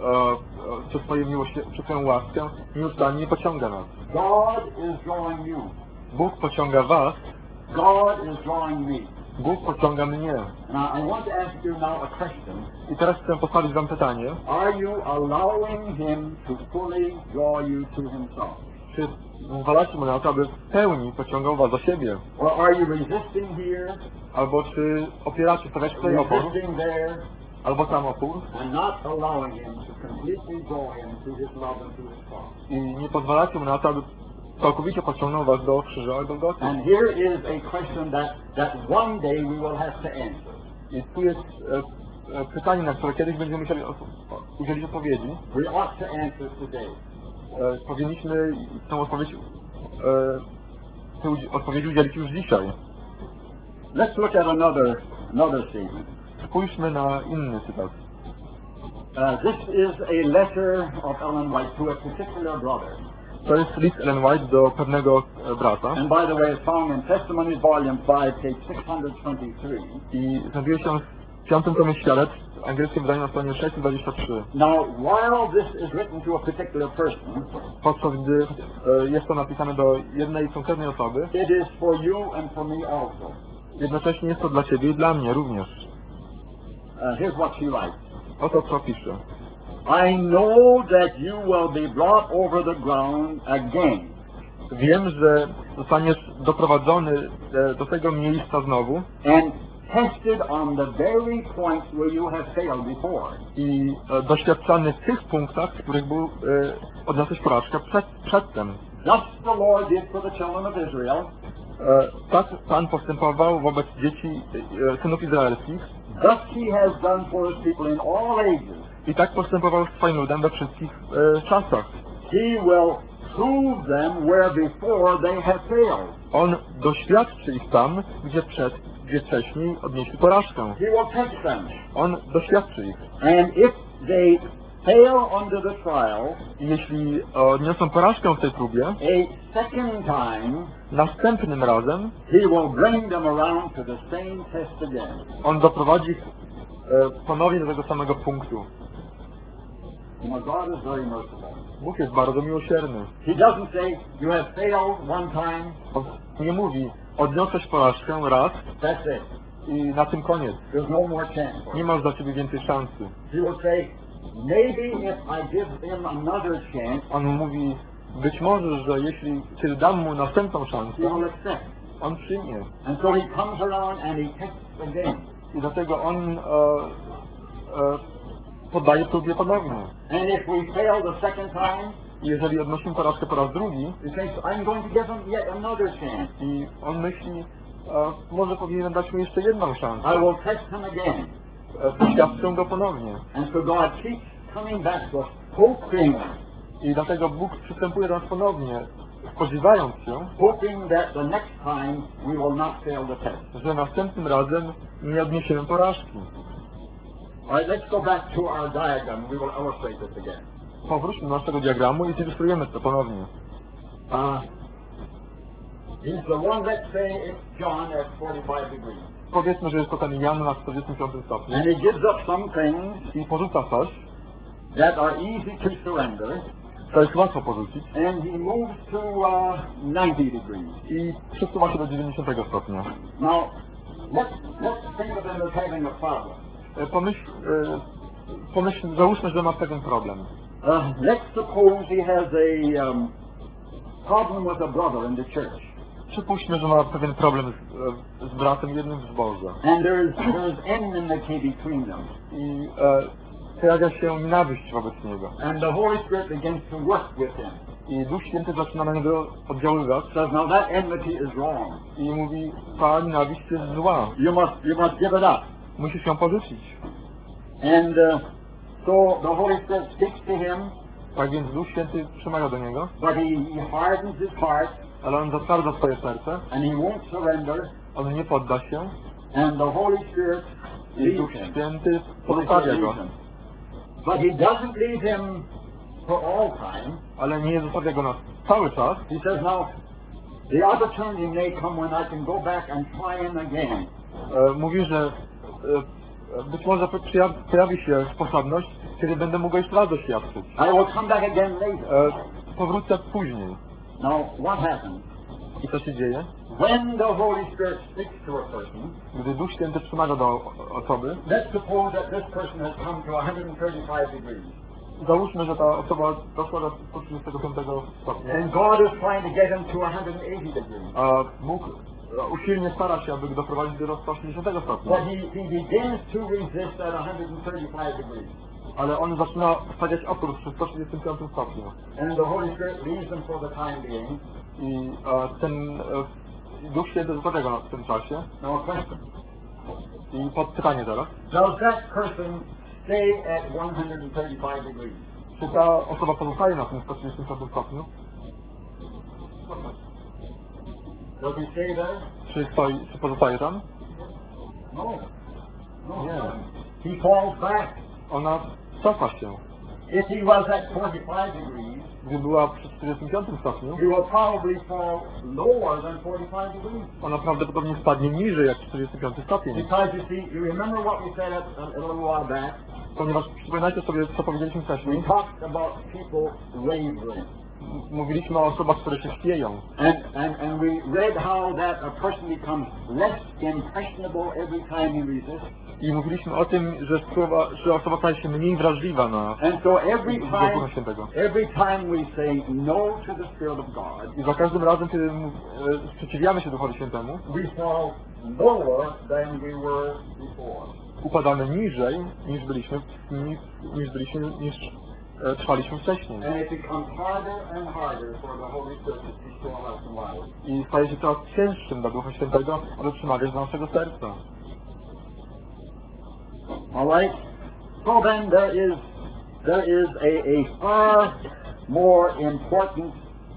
swoją łaskę nieustannie pociąga nas. God is drawing you. Bóg pociąga was, God is drawing me. Bóg pociąga mnie. Now I want to ask you now a question. I teraz chcę postawić wam pytanie, Are you allowing Him to fully draw you to Himself? czy pozwalacie mu na to, aby w pełni pociągał was do siebie? Or are you resisting here, Albo czy opieracie, stawiacie tutaj opór, resisting there, albo sam opór and not allowing Him to completely draw Him to His love and to His cross? i nie pozwalacie mu na to, aby całkowicie pociągnął was do krzyża albo do Golgoty. And here is a question that one day we will have to answer. I tu jest pytanie, na które kiedyś będziemy musieli udzielić odpowiedzi. We ought to answer today. Powinniśmy tę odpowiedzi udzielić już dzisiaj. Let's look at another statement. Spójrzmy na inny cytat. This is a letter of Ellen White to a particular brother. To jest list Ellen White do pewnego brata. And by the way, it's found in Testimonies, Volume 5, page 623. I znajduje się w 5. tomie świadectw, angielskim wydaniu na stronie 623. Now, while this is written to a particular person, Podczas gdy jest to napisane do jednej konkretnej osoby, it is for you and for me also. jednocześnie jest to dla Ciebie i dla mnie również. Here's what she writes. Oto co pisze. I know that you will be brought over the ground again. Wiem, że zostaniesz doprowadzony do tego miejsca znowu And tested on the very points where you have failed before. i doświadczany w tych punktach, w których odniosłeś porażkę przedtem. Thus the Lord did for the children of Israel. Tak Pan postępował wobec dzieci, synów izraelskich Thus He has done for His people in all ages. i tak postępował z swoim ludem we wszystkich czasach. He will prove them where before they have failed. On doświadczy ich tam, gdzie wcześniej odnieśli porażkę. He will test them. On doświadczy ich. And if they fail under the trial, I jeśli odniosą porażkę w tej próbie, a second time, następnym razem he will bring them around to the same test again. on doprowadzi ich ponownie do tego samego punktu. You know, God is very merciful. Bóg jest bardzo miłosierny. He doesn't say, you have failed one time, On nie mówi, odniosłeś porażkę raz that's it. i na tym koniec. There's no more chance for Nie you. masz dla ciebie więcej szansy. He will say, maybe if I give him another chance, On mówi, być może, że jeśli kiedy dam mu następną he szansę, will accept. on przyjmie. And so he comes around and he tests again. I dlatego on poddaje próbie ponownie. And if we fail the second time, I jeżeli odnosimy porażkę po raz drugi he says, I'm going to give him yet another chance. i on myśli, może powinienem dać mu jeszcze jedną szansę. I will test him again. Doświadczę go ponownie. And so God keeps coming back to us, hoping I dlatego Bóg przystępuje do nas ponownie, spodziewając się, hoping that the next time we will not fail the test. że następnym razem nie odniesiemy porażki. All right, let's go back to our diagram. We will illustrate this again. Powróćmy do naszego diagramu i zilustrujemy to ponownie. He's the one, let's say it's John at 45 degrees. Powiedzmy, że jest to ten Jan na 45 stopniu And he gives up some things i porzuca coś, that are easy to surrender, to jest łatwo porzucić and he moves to 90 degrees. i przesuwa się do 90 stopnia. Now, let's think of him as having a problem. Załóżmy, że ma pewien problem. Let's suppose he has a problem with a brother in the church. Przypuśćmy, że ma pewien problem z bratem jednym w zborze And there's enmity between them. i pojawia się nienawiść wobec niego. And the Holy Spirit begins to work with him. I Duch Święty zaczyna na niego oddziaływać Says, now that enmity is wrong. i mówi, ta nienawiść jest zła, You must give it up. musisz ją porzucić. And so the Holy Spirit speaks to him, Tak więc Duch Święty przemawia do niego, but he hardens his heart, ale on zatwardza swoje serce, and he won't surrender, on nie podda się and the Holy Spirit i leads Duch him. Święty Holy Spirit pozostawia go. leads him. But he doesn't leave him for all time. Ale nie zostawia go na cały czas. He says, now, the opportunity may come when I can go back and try him again. Mówi, że być może pojawi się sposobność, kiedy będę mógł jeszcze raz doświadczyć. I will come back again later. Powrócę później. Now, what happens? I co się dzieje? When the Holy Spirit speaks to a person, Gdy Duch Święty przemawia do osoby, let's suppose that this person has come to 135 degrees. załóżmy, że ta osoba doszła do 135 stopnia, And God is trying to get him to 180 degrees. a Bóg usilnie stara się, aby go doprowadzić do 180 stopnia. But he begins to resist at 135 degrees. Ale on zaczyna stawiać opór przy 135 stopniu. And the Holy Spirit leaves him for the time being. I ten Duch Święty zostawia go w tym czasie. Now a question. I pod pytanie teraz. Does that person stay at 135 degrees? Czy ta osoba pozostaje na tym 135 stopniu? Does he stay there? Czy pozostaje tam? No. No. Nie. He falls back. Ona cofa się. If he was at 45 degrees, Gdy była przy 45 stopniu, he will probably fall lower than 45 degrees. ona prawdopodobnie spadnie niżej jak 45 stopień. Because you remember what we said a little while back? Ponieważ przypominajcie sobie, co powiedzieliśmy We wcześniej. talked about people wavering. Mówiliśmy o osobach, które się chwieją. And we read how that a person becomes less impressionable every time he resists. I mówiliśmy o tym, że osoba staje się mniej wrażliwa na And so every Ducha Świętego. time we say no to the Spirit of God, I za każdym razem, kiedy sprzeciwiamy się Duchowi Świętemu, we fall lower than we were before. upadamy niżej niż trwaliśmy wcześniej. And it becomes harder and harder for the Holy Spirit to speak to our hearts and lives. I staje się coraz cięższym dla Ducha Świętego, aby przemawiać do naszego serca. All right. So then there is a far more important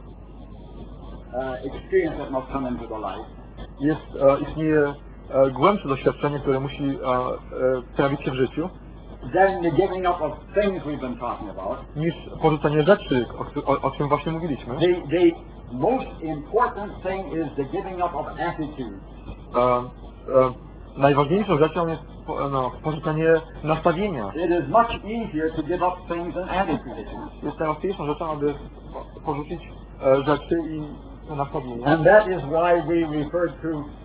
experience that must come into the life. Istnieje głębsze doświadczenie, które musi pojawić się w życiu, than the giving up of things we've been talking about. niż porzucenie rzeczy, o czym właśnie mówiliśmy. The most important thing is the giving up of attitudes. Najważniejszą rzeczą jest porzucenie nastawienia. It is much easier to give up things than attitudes. Jest najłatwiejszą rzeczą, aby porzucić rzeczy i nastawienie. And that is why we referred to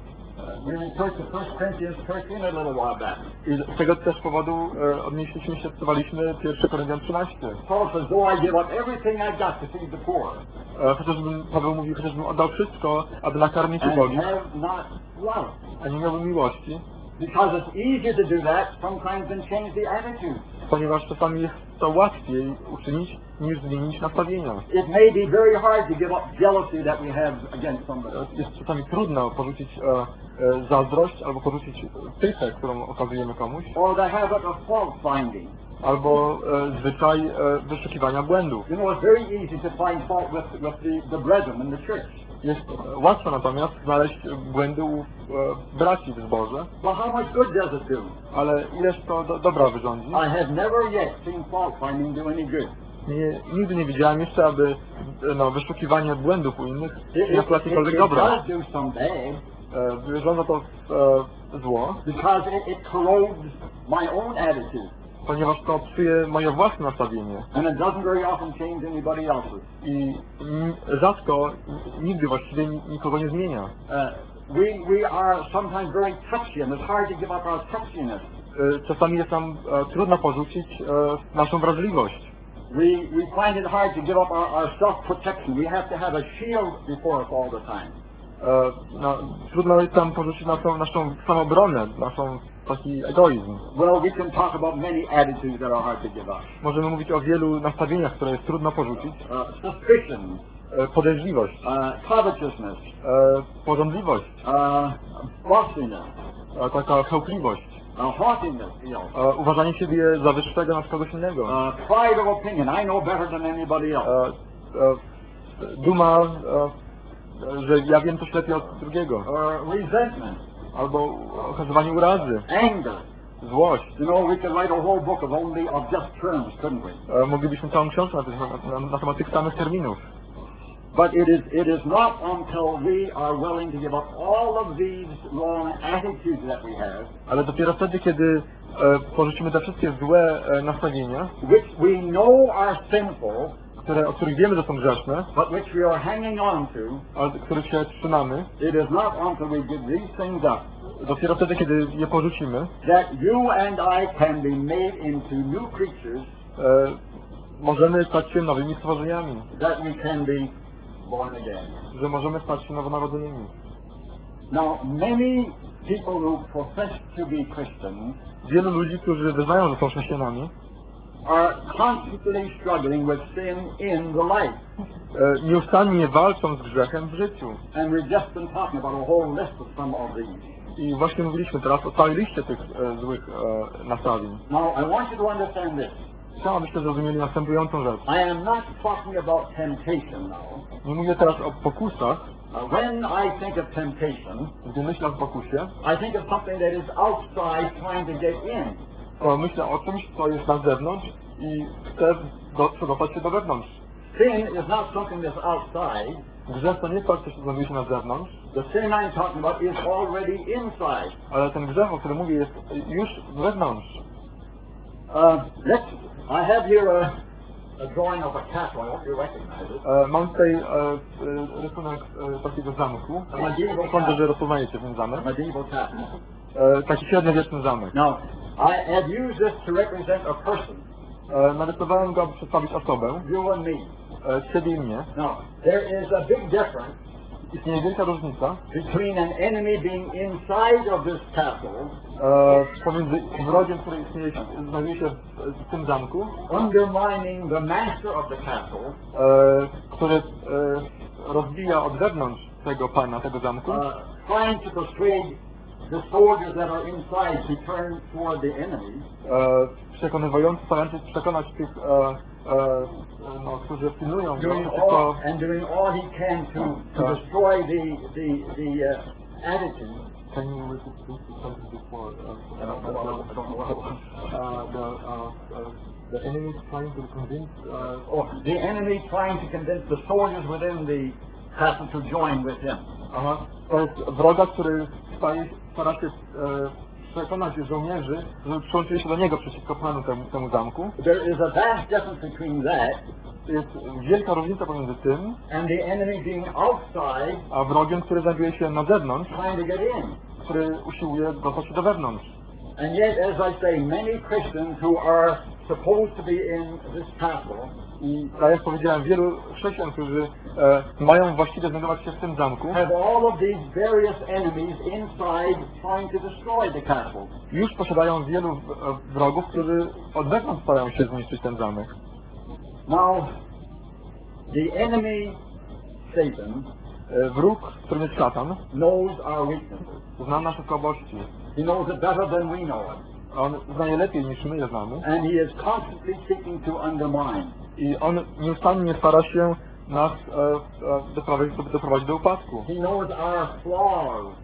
1 Corinthians 13 a little while back. I z tego też powodu odnieśliśmy się, cytowaliśmy 1 Koryntian 13. Paul says, though I give up everything I've got to feed the poor, Paweł mówi, chociażbym oddał wszystko, aby nakarmić and ubogich, have not love. a nie miałbym miłości, Because it's easier to do that sometimes than change the attitude. ponieważ czasami jest to łatwiej uczynić, niż zmienić nastawienia. It may be very hard to give up jealousy that we have against somebody. Jest czasami trudno porzucić zazdrość, albo porzucić pychę, którą okazujemy komuś, Or the habit of fault finding. albo zwyczaj wyszukiwania błędów. You know, it's very easy to find fault with the brethren in the church. Jest łatwo natomiast znaleźć błędy u braci w zborze, But how much good does it do? ale ileż to dobra wyrządzi? I have never yet seen fault finding do any good. Nigdy nie widziałem jeszcze, aby wyszukiwanie błędów u innych It miało jakiekolwiek dobra. does do some bad Wyrządza to zło, because it corrodes my own attitude. ponieważ to psuje moje własne nastawienie. And it doesn't very often change anybody else's. I rzadko, nigdy właściwie nikogo nie zmienia. We are sometimes very touchy and it's hard to give up our touchiness. Czasami jest nam trudno porzucić naszą wrażliwość. We find it hard to give up our self-protection. We have to have a shield before us all the time. Trudno jest nam porzucić naszą samobronę, taki egoizm. Well, we can talk about many attitudes that are hard to give up. Możemy mówić o wielu nastawieniach, które jest trudno porzucić. Suspicion, Podejrzliwość, covetousness, pożądliwość, boastiness, taka chełpliwość, haughtiness, uważanie siebie za wyższego nad kogoś innego, pride of opinion. I know better than anybody else. duma, że ja wiem coś lepiej od drugiego, Resentment, albo okazywanie urazy, anger. złość. You know, we could write a whole book of just terms, couldn't we? Moglibyśmy całą książkę na temat tych samych terminów. But it is not until we are willing to give up all of these wrong attitudes that we have, Ale dopiero wtedy, kiedy porzucimy te wszystkie złe nastawienia, which we know are sinful, o których wiemy, że są grzeszne, but which we are hanging on to, ale których się trzymamy, it is not until we give these things up dopiero wtedy, kiedy je porzucimy, that you and I can be made into new creatures, możemy stać się nowymi stworzeniami, that we can be born again. że możemy stać się nowonarodzonymi. Now, many people who profess to be Christians Wielu ludzi, którzy wyznają, że są chrześcijanami, are constantly struggling with sin in the life. nieustannie walczą z grzechem w życiu. And we've just been talking about a whole list of some of these. I właśnie mówiliśmy teraz o całej liście tych złych nastawień. Now, I want you to understand this. Chciałbym, abyście zrozumieli następującą rzecz. I am not talking about temptation now. Nie mówię teraz o pokusach. When I think of temptation, Gdy myślę o pokusie, I think of something that is outside trying to get in. to myślę o czymś, co jest na zewnątrz i chce przedostać się do wewnątrz. Sin is not something that's outside. Grzech to nie jest coś, co znajduje się na zewnątrz, The sin I'm talking about is already inside. ale ten grzech, o którym mówię, jest już wewnątrz. I have here a drawing of a castle. I hope you recognize it. Mam tutaj rysunek takiego zamku. Sądzę, że rozpoznajecie ten zamek. Medieval castle. Taki średniowieczny zamek. Now, I have used this to represent a person, Narysowałem go, aby przedstawić osobę, you and me. ciebie i mnie. Now, there is a big difference Istnieje wielka różnica between an enemy being inside of this castle, pomiędzy wrogiem, który znajduje się w tym zamku, undermining the master of the castle, który rozbija od wewnątrz tego pana, tego zamku, trying to persuade the soldiers that are inside to turn toward the enemy, przekonywający, starający się przekonać tych którzy pilnują go, doing tylko all he can to destroy the attitude. can you repeat this sentence before? The enemy is trying to convince The enemy trying to convince the soldiers within the castle to join with him. to jest wroga, który stara się przekonać żołnierzy, żeby przyłączyli się do niego przeciwko planu temu zamku. There is a vast difference between that Jest wielka różnica pomiędzy tym, and the enemy being outside a wrogiem, który znajduje się na zewnątrz, trying to get in. który usiłuje dostać się do wewnątrz. And yet, as I say, many Christians who are supposed to be in this castle I tak jak powiedziałem, wielu chrześcijan, którzy mają właściwie znajdować się w tym zamku, have all of these various enemies inside trying to destroy the castle. już posiadają wielu wrogów, którzy od wewnątrz starają się zniszczyć ten zamek. Now, the enemy, Satan, Wróg, którym jest szatan, knows our weaknesses. zna nasze słabości. He knows it better than we know it. On zna je lepiej niż my je znamy. And he is constantly seeking to undermine. I on nieustannie stara się nas doprowadzić do upadku. He knows our flaws.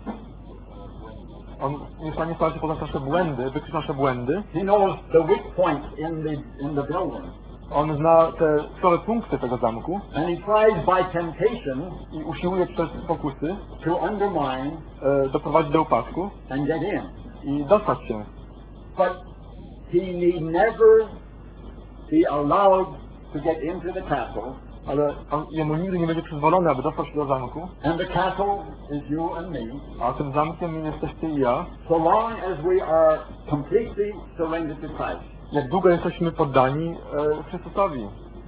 On nieustannie stara się poznać nasze błędy, wykryć nasze błędy. He knows the weak points in the building. On zna te słabe punkty tego zamku And he tries by temptation i usiłuje przez pokusy to undermine doprowadzić do upadku and get in. i dostać się. But he need never be allowed to get into the castle. Ale jemu nigdy nie będzie przyzwolone, aby dostać się do zamku. And the castle is you and me. A tym zamkiem jesteś ty i ja. So long as we are completely surrendered to Christ. Jak długo jesteśmy poddani Chrystusowi.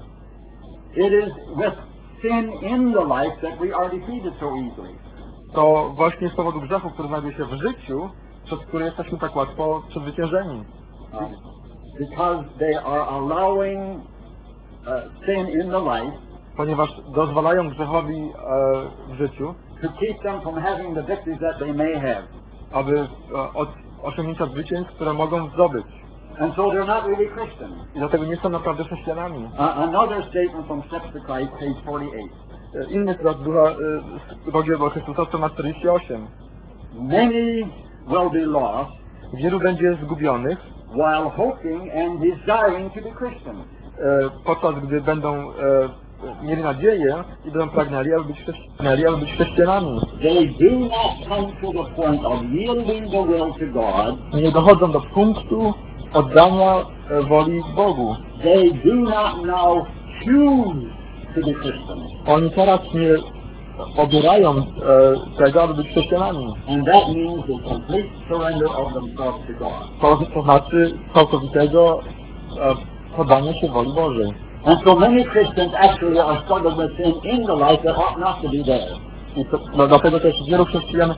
It is with sin in the life that we are defeated so easily. To właśnie z powodu grzechu, który znajduje się w życiu, przez który jesteśmy tak łatwo przezwyciężeni. Because they are allowing sin in the life Ponieważ dozwalają grzechowi w życiu, to keep them from having the victories that they may have. aby od osiągnięcia zwycięstw, które mogą zdobyć. And so they're not really Christians. I dlatego nie są naprawdę chrześcijanami. Another statement from Steps to Christ, page 48. Inny cytat ducha drogi do Chrystusa, strona 48. Many will be lost Wielu będzie zgubionych, while hoping and desiring to be Christians. podczas gdy będą mieli nadzieję i będą pragnęli, aby być chrześcijanami. They do not come to the point of yielding the will to God. Nie dochodzą do punktu oddania woli Bogu. They do not now choose to be Christians. Oni teraz nie obierają tego, aby być chrześcijanami. And that means the complete surrender of themselves to God. To znaczy całkowitego poddania się woli Bożej. And so many Christians actually are struggling with sin in the life that ought not to be there. I dlatego też wielu chrześcijan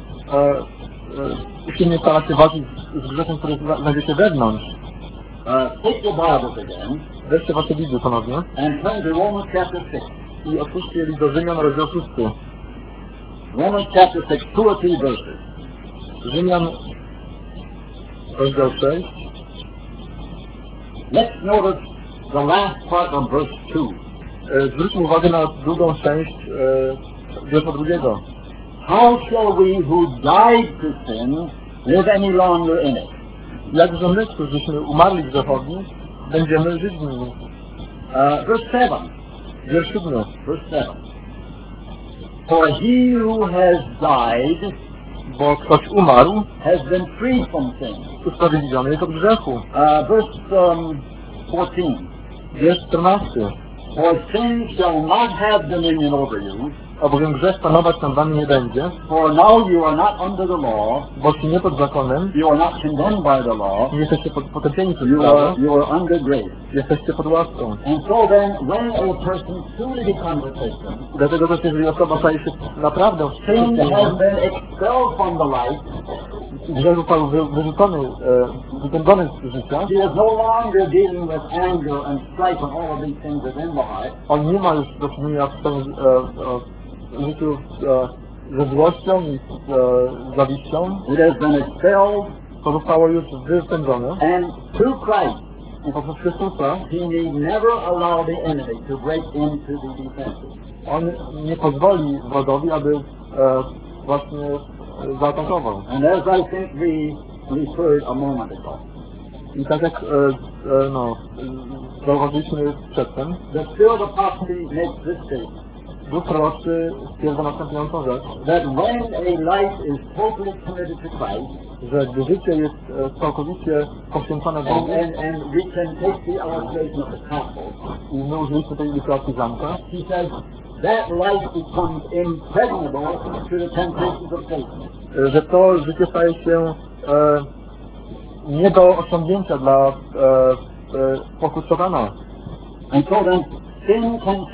usilnie stara się walczyć z grzechem, który znajduje się wewnątrz. Take your Bibles again Weźcie wasze Biblię ponownie and turn to Romans chapter 6. i otwórzcie list do Rzymian, rozdział 6. Romans chapter 6, 2 or 3 verses. Rzymian, rozdział 6. Let's notice the last part of verse 2. Zwróćmy uwagę na drugą część wiersza 2. How shall we who died to sin live any longer in it? Jakże my, którzyśmy umarli grzechowi, będziemy żyć w nim. Verse 7. Wiersz 7. Verse 7. For he who has died Bo ktoś umarł, has been freed from sin. usprawiedliwiony jest od grzechu. Verse 14. Wiersz 14. For sin shall not have dominion over you, Albowiem grzech panować nad wami nie będzie, for now you are not under the law, boście nie pod zakonem, you are not condemned by the law, nie jesteście potępieni przez you prawo, are under grace. jesteście pod łaską. And so then, when a person truly becomes a Christian, Dlatego też jeżeli osoba staje się naprawdę sin has chrześcijaninem, been expelled from the life. grzech został wyrzucony, wypędzony z życia, He is no longer dealing with anger and strife and all of these things within the heart. on nie ma już do czynienia w swoim życiu ze złością i z zawiścią. It has been expelled, To zostało już wypędzone. and through Christ, i poprzez Chrystusa he need never allow the enemy to break into the defenses. On nie pozwoli wrogowi, aby właśnie zaatakował. And as I think we heard a moment ago, I tak jak zauważyliśmy przedtem, the spirit of prophecy makes this statement, Duch proroczy stwierdza następującą rzecz, that when a life is totally committed to Christ, że gdy życie jest całkowicie poświęcone Bogu, and we can take the illustration of the castle, i my użyliśmy tej ilustracji zamka, he says that life becomes impregnable to the temptations of Satan. że to życie staje się nie do osiągnięcia dla pokus szatana. And so then sin can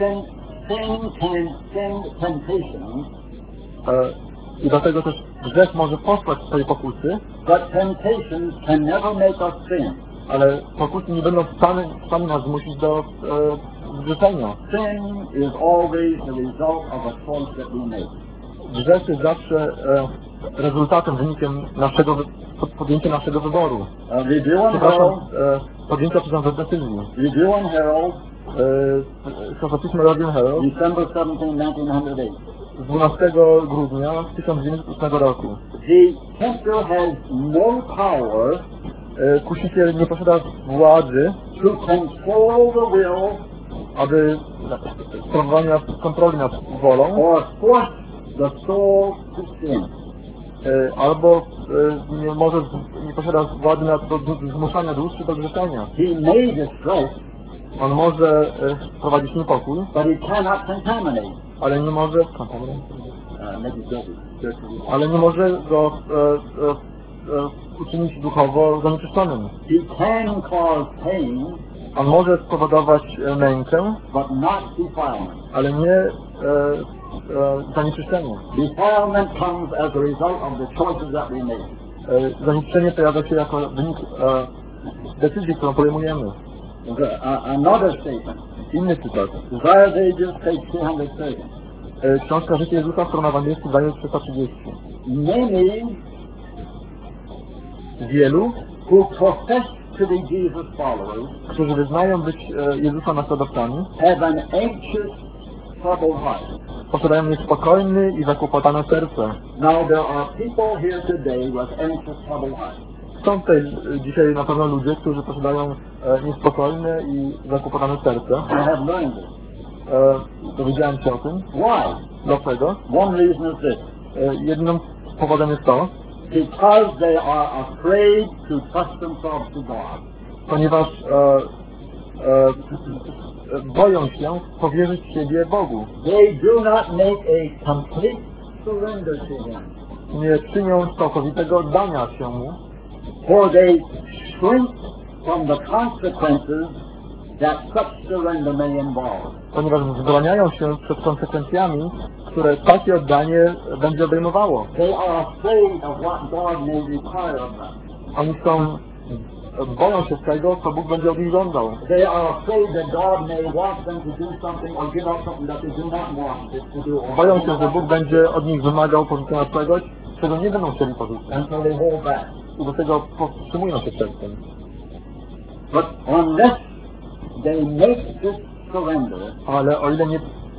send temptation, I dlatego też grzech może posłać swojej pokusy, but temptations can never make us sin. ale pokusy nie będą w stanie nas zmusić do zgrzeszenia. Sin is always the result of a choice that we make. Grzech jest zawsze rezultatem, wynikiem podjęcia naszego wyboru. Review and Przepraszam, Herald, podjęcia przez nas decyzji. Review and Herald, Czasopismo Review Herald December 17, 1908. z 12 grudnia 1908 roku. The tempter has no power Kusiciel nie posiada władzy, to control the will aby sprawowania kontroli nad wolą, or force the soul to sin. albo nie posiada władzy nad zmuszania duszy do grzeszenia. He may distress, On może wprowadzić niepokój, but he cannot contaminate. ale nie może Make it dirty. ale nie może go uczynić duchowo zanieczyszczonym. He can cause pain, On może spowodować mękę, but not defilement. ale nie zanieczyszczenie. Defilement comes as a result of the choices that we make. Zanieczyszczenie pojawia się jako wynik decyzji, którą podejmujemy. Another statement. Inny cytat. Desire of Ages, page 330. Książka Życie Jezusa, strona ewangelista, zdanie 330. Many Wielu, who profess to be Jesus' followers którzy wyznają być Jezusa naśladowcami, have an anxious, troubled heart. posiadają niespokojny i zakłopotane serce. Now there are people here today with anxious, troubled hearts. Są tutaj dzisiaj na pewno ludzie, którzy posiadają niespokojne i zakłopotane serce. I have learned this. Dowiedziałem się o tym. Why? Dlaczego? One reason is this. Jednym powodem jest to, Because they are afraid to trust themselves to God. ponieważ boją się powierzyć siebie Bogu. They do not make a complete surrender to Him. Nie czynią całkowitego oddania się Mu, For they shrink from the consequences that such surrender may involve. ponieważ wzbraniają się przed konsekwencjami, które takie oddanie będzie obejmowało. They are afraid of what God may require of them. Oni boją się tego, co Bóg będzie od nich żądał. They are afraid that God may want them to do something or give up something that they do not want to do. Boją się, że Bóg będzie od nich wymagał porzucenia czegoś, czego nie będą chcieli porzucić. And so they hold back. I do tego powstrzymują się przed tym. But unless they make this surrender, Ale o ile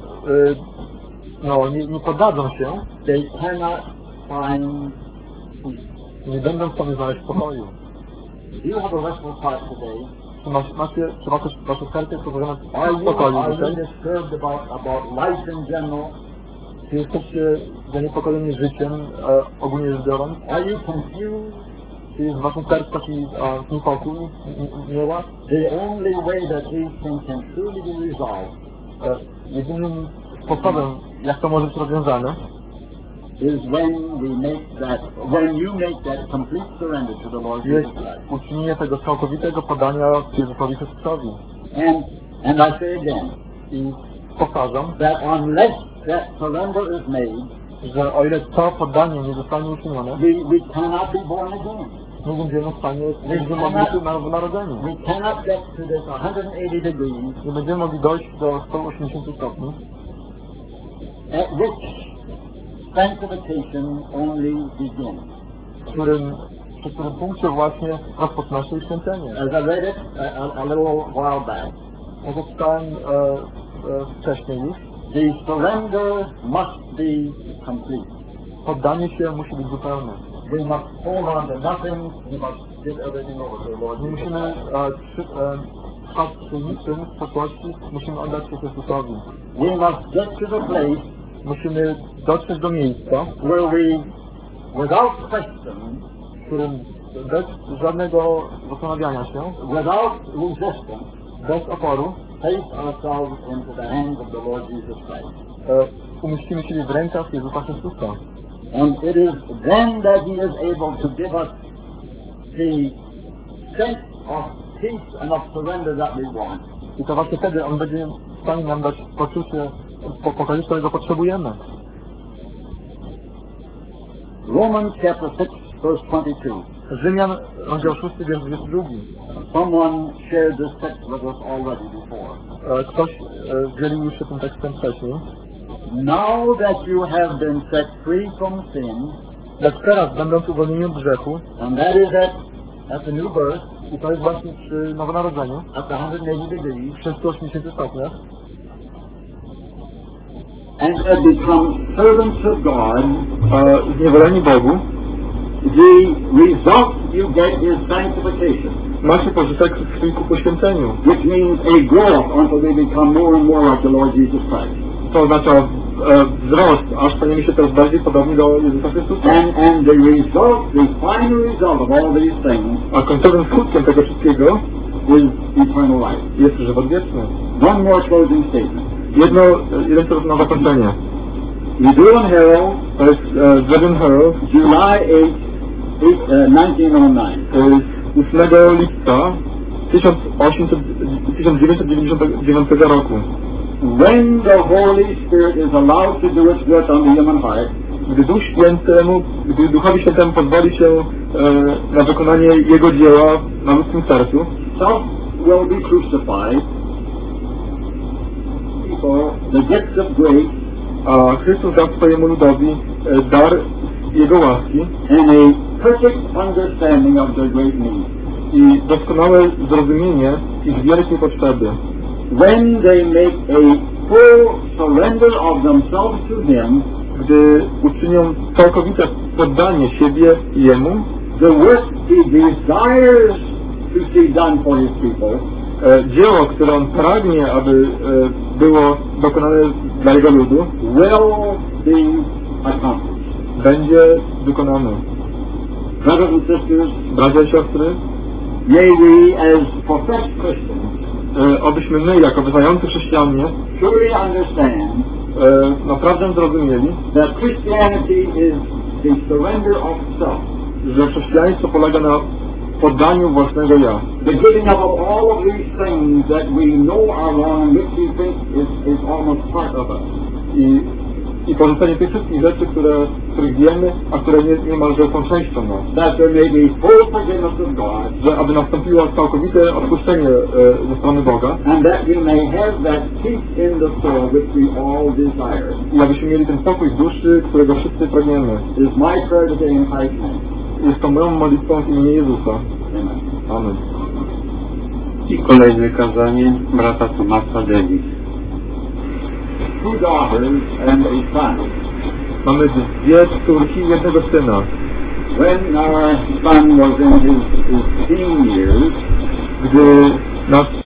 nie poddadzą się, they cannot find peace. nie będą w stanie znaleźć spokoju. Do you have a restful heart today? Czy wasze serce jest położone Are w you spokoju dzisiaj? disturbed about life in general? Czy jesteście zaniepokojeni życiem, ogólnie rzecz biorąc? Are you confused? Czy jest w waszym sercu taki niepokój, nieład? The only way that these things can truly be resolved Jedynym sposobem, jak to może być rozwiązane, is when you make that complete surrender to the Lord jest Jesus Christ. uczynienie tego całkowitego podania Jezusowi Chrystusowi. And I say again, I powtarzam, that unless that surrender is made, że o ile to poddanie nie zostanie uczynione, we cannot be born again. nie będziemy w stanie, nie będziemy mogli być narodzeni. We cannot get to this 180 degrees Nie będziemy mogli dojść do 180 stopni, at which sanctification only begins. w którym przy którym punkcie właśnie rozpoczyna się święcenie. As I read it a little while back, Jak ja czytałem wcześniej już, the surrender must be complete. poddanie się musi być zupełne. We must hold on to nothing. We must give everything over to the Lord. Nie musimy trwać przy niczym w przeszłości, musimy oddać się Chrystusowi. We must get to the place Musimy dotrzeć do miejsca, where we, without question, w którym bez żadnego zastanawiania się, without resistance, bez oporu, place ourselves into the hands of the Lord Jesus Christ. umieścimy siebie w rękach Jezusa Chrystusa. And it is then that He is able to give us the sense of peace and of surrender that we want. I to właśnie wtedy On będzie w stanie nam dać poczucie pokoju, którego potrzebujemy. Romans chapter 6, verse 22. Rzymian, rozdział 6, wiersz 22. Someone shared this text with us already before. Ktoś dzielił już się tym tekstem wcześniej. Now that you have been set free from sin, Jak teraz, będąc uwolnieni od grzechu, and that is at the new birth, i to jest właśnie przy nowonarodzeniu, at the 180 degrees, przy 180 stopniach, and have become servants of God, zniewoleni Bogu, the result you get is sanctification, macie pożytek w swym poświęceniu. which means a growth until they become more and more like the Lord Jesus Christ. To oznacza wzrost, aż staniemy się coraz bardziej podobni do Jezusa Chrystusa. And the result, the final result of all these things A końcowym skutkiem tego wszystkiego is eternal life. jest żywot wieczny. One more closing statement. Jeden słów na zakończenie. The Durham Herald, To jest Durham Herald July 1909. 8 lipca 1999 roku. When the Holy Spirit is allowed to do its work on the human heart, Gdy Duchowi Świętemu pozwoli się na wykonanie Jego dzieła na ludzkim sercu, self will be crucified, the gifts of grace, a Chrystus da swojemu ludowi dar Jego łaski and a perfect understanding of their great need. i doskonałe zrozumienie ich wielkiej potrzeby. When they make a full surrender of themselves to Him, Gdy uczynią całkowite poddanie siebie Jemu, the work He desires to see done for His people dzieło, które On pragnie, aby było dokonane dla Jego ludu, will be accomplished. będzie wykonane. Brothers and sisters, Bracia i siostry, may we as professed Christians obyśmy my, jako wyznający chrześcijanie, truly understand naprawdę zrozumieli, that Christianity is the surrender of self, że chrześcijaństwo polega na poddaniu własnego ja. the giving up of all of these things that we know are wrong and which we think is almost part of us. I porzucenie tych wszystkich rzeczy, których wiemy, a które niemalże są częścią nas. That there may be full forgiveness of God, Że aby nastąpiło całkowite odpuszczenie ze strony Boga and that we may have that peace in the soul which we all desire. i abyśmy mieli ten spokój w duszy, którego wszyscy pragniemy. Is my prayer today in Christ's name. Jest to moją modlitwą w imieniu Jezusa. Amen. Amen. I kolejne kazanie brata Tomasa Davis. Two daughters and a son. Mamy dwie córki i jednego syna. When our son was in his teen years, Gdy nasz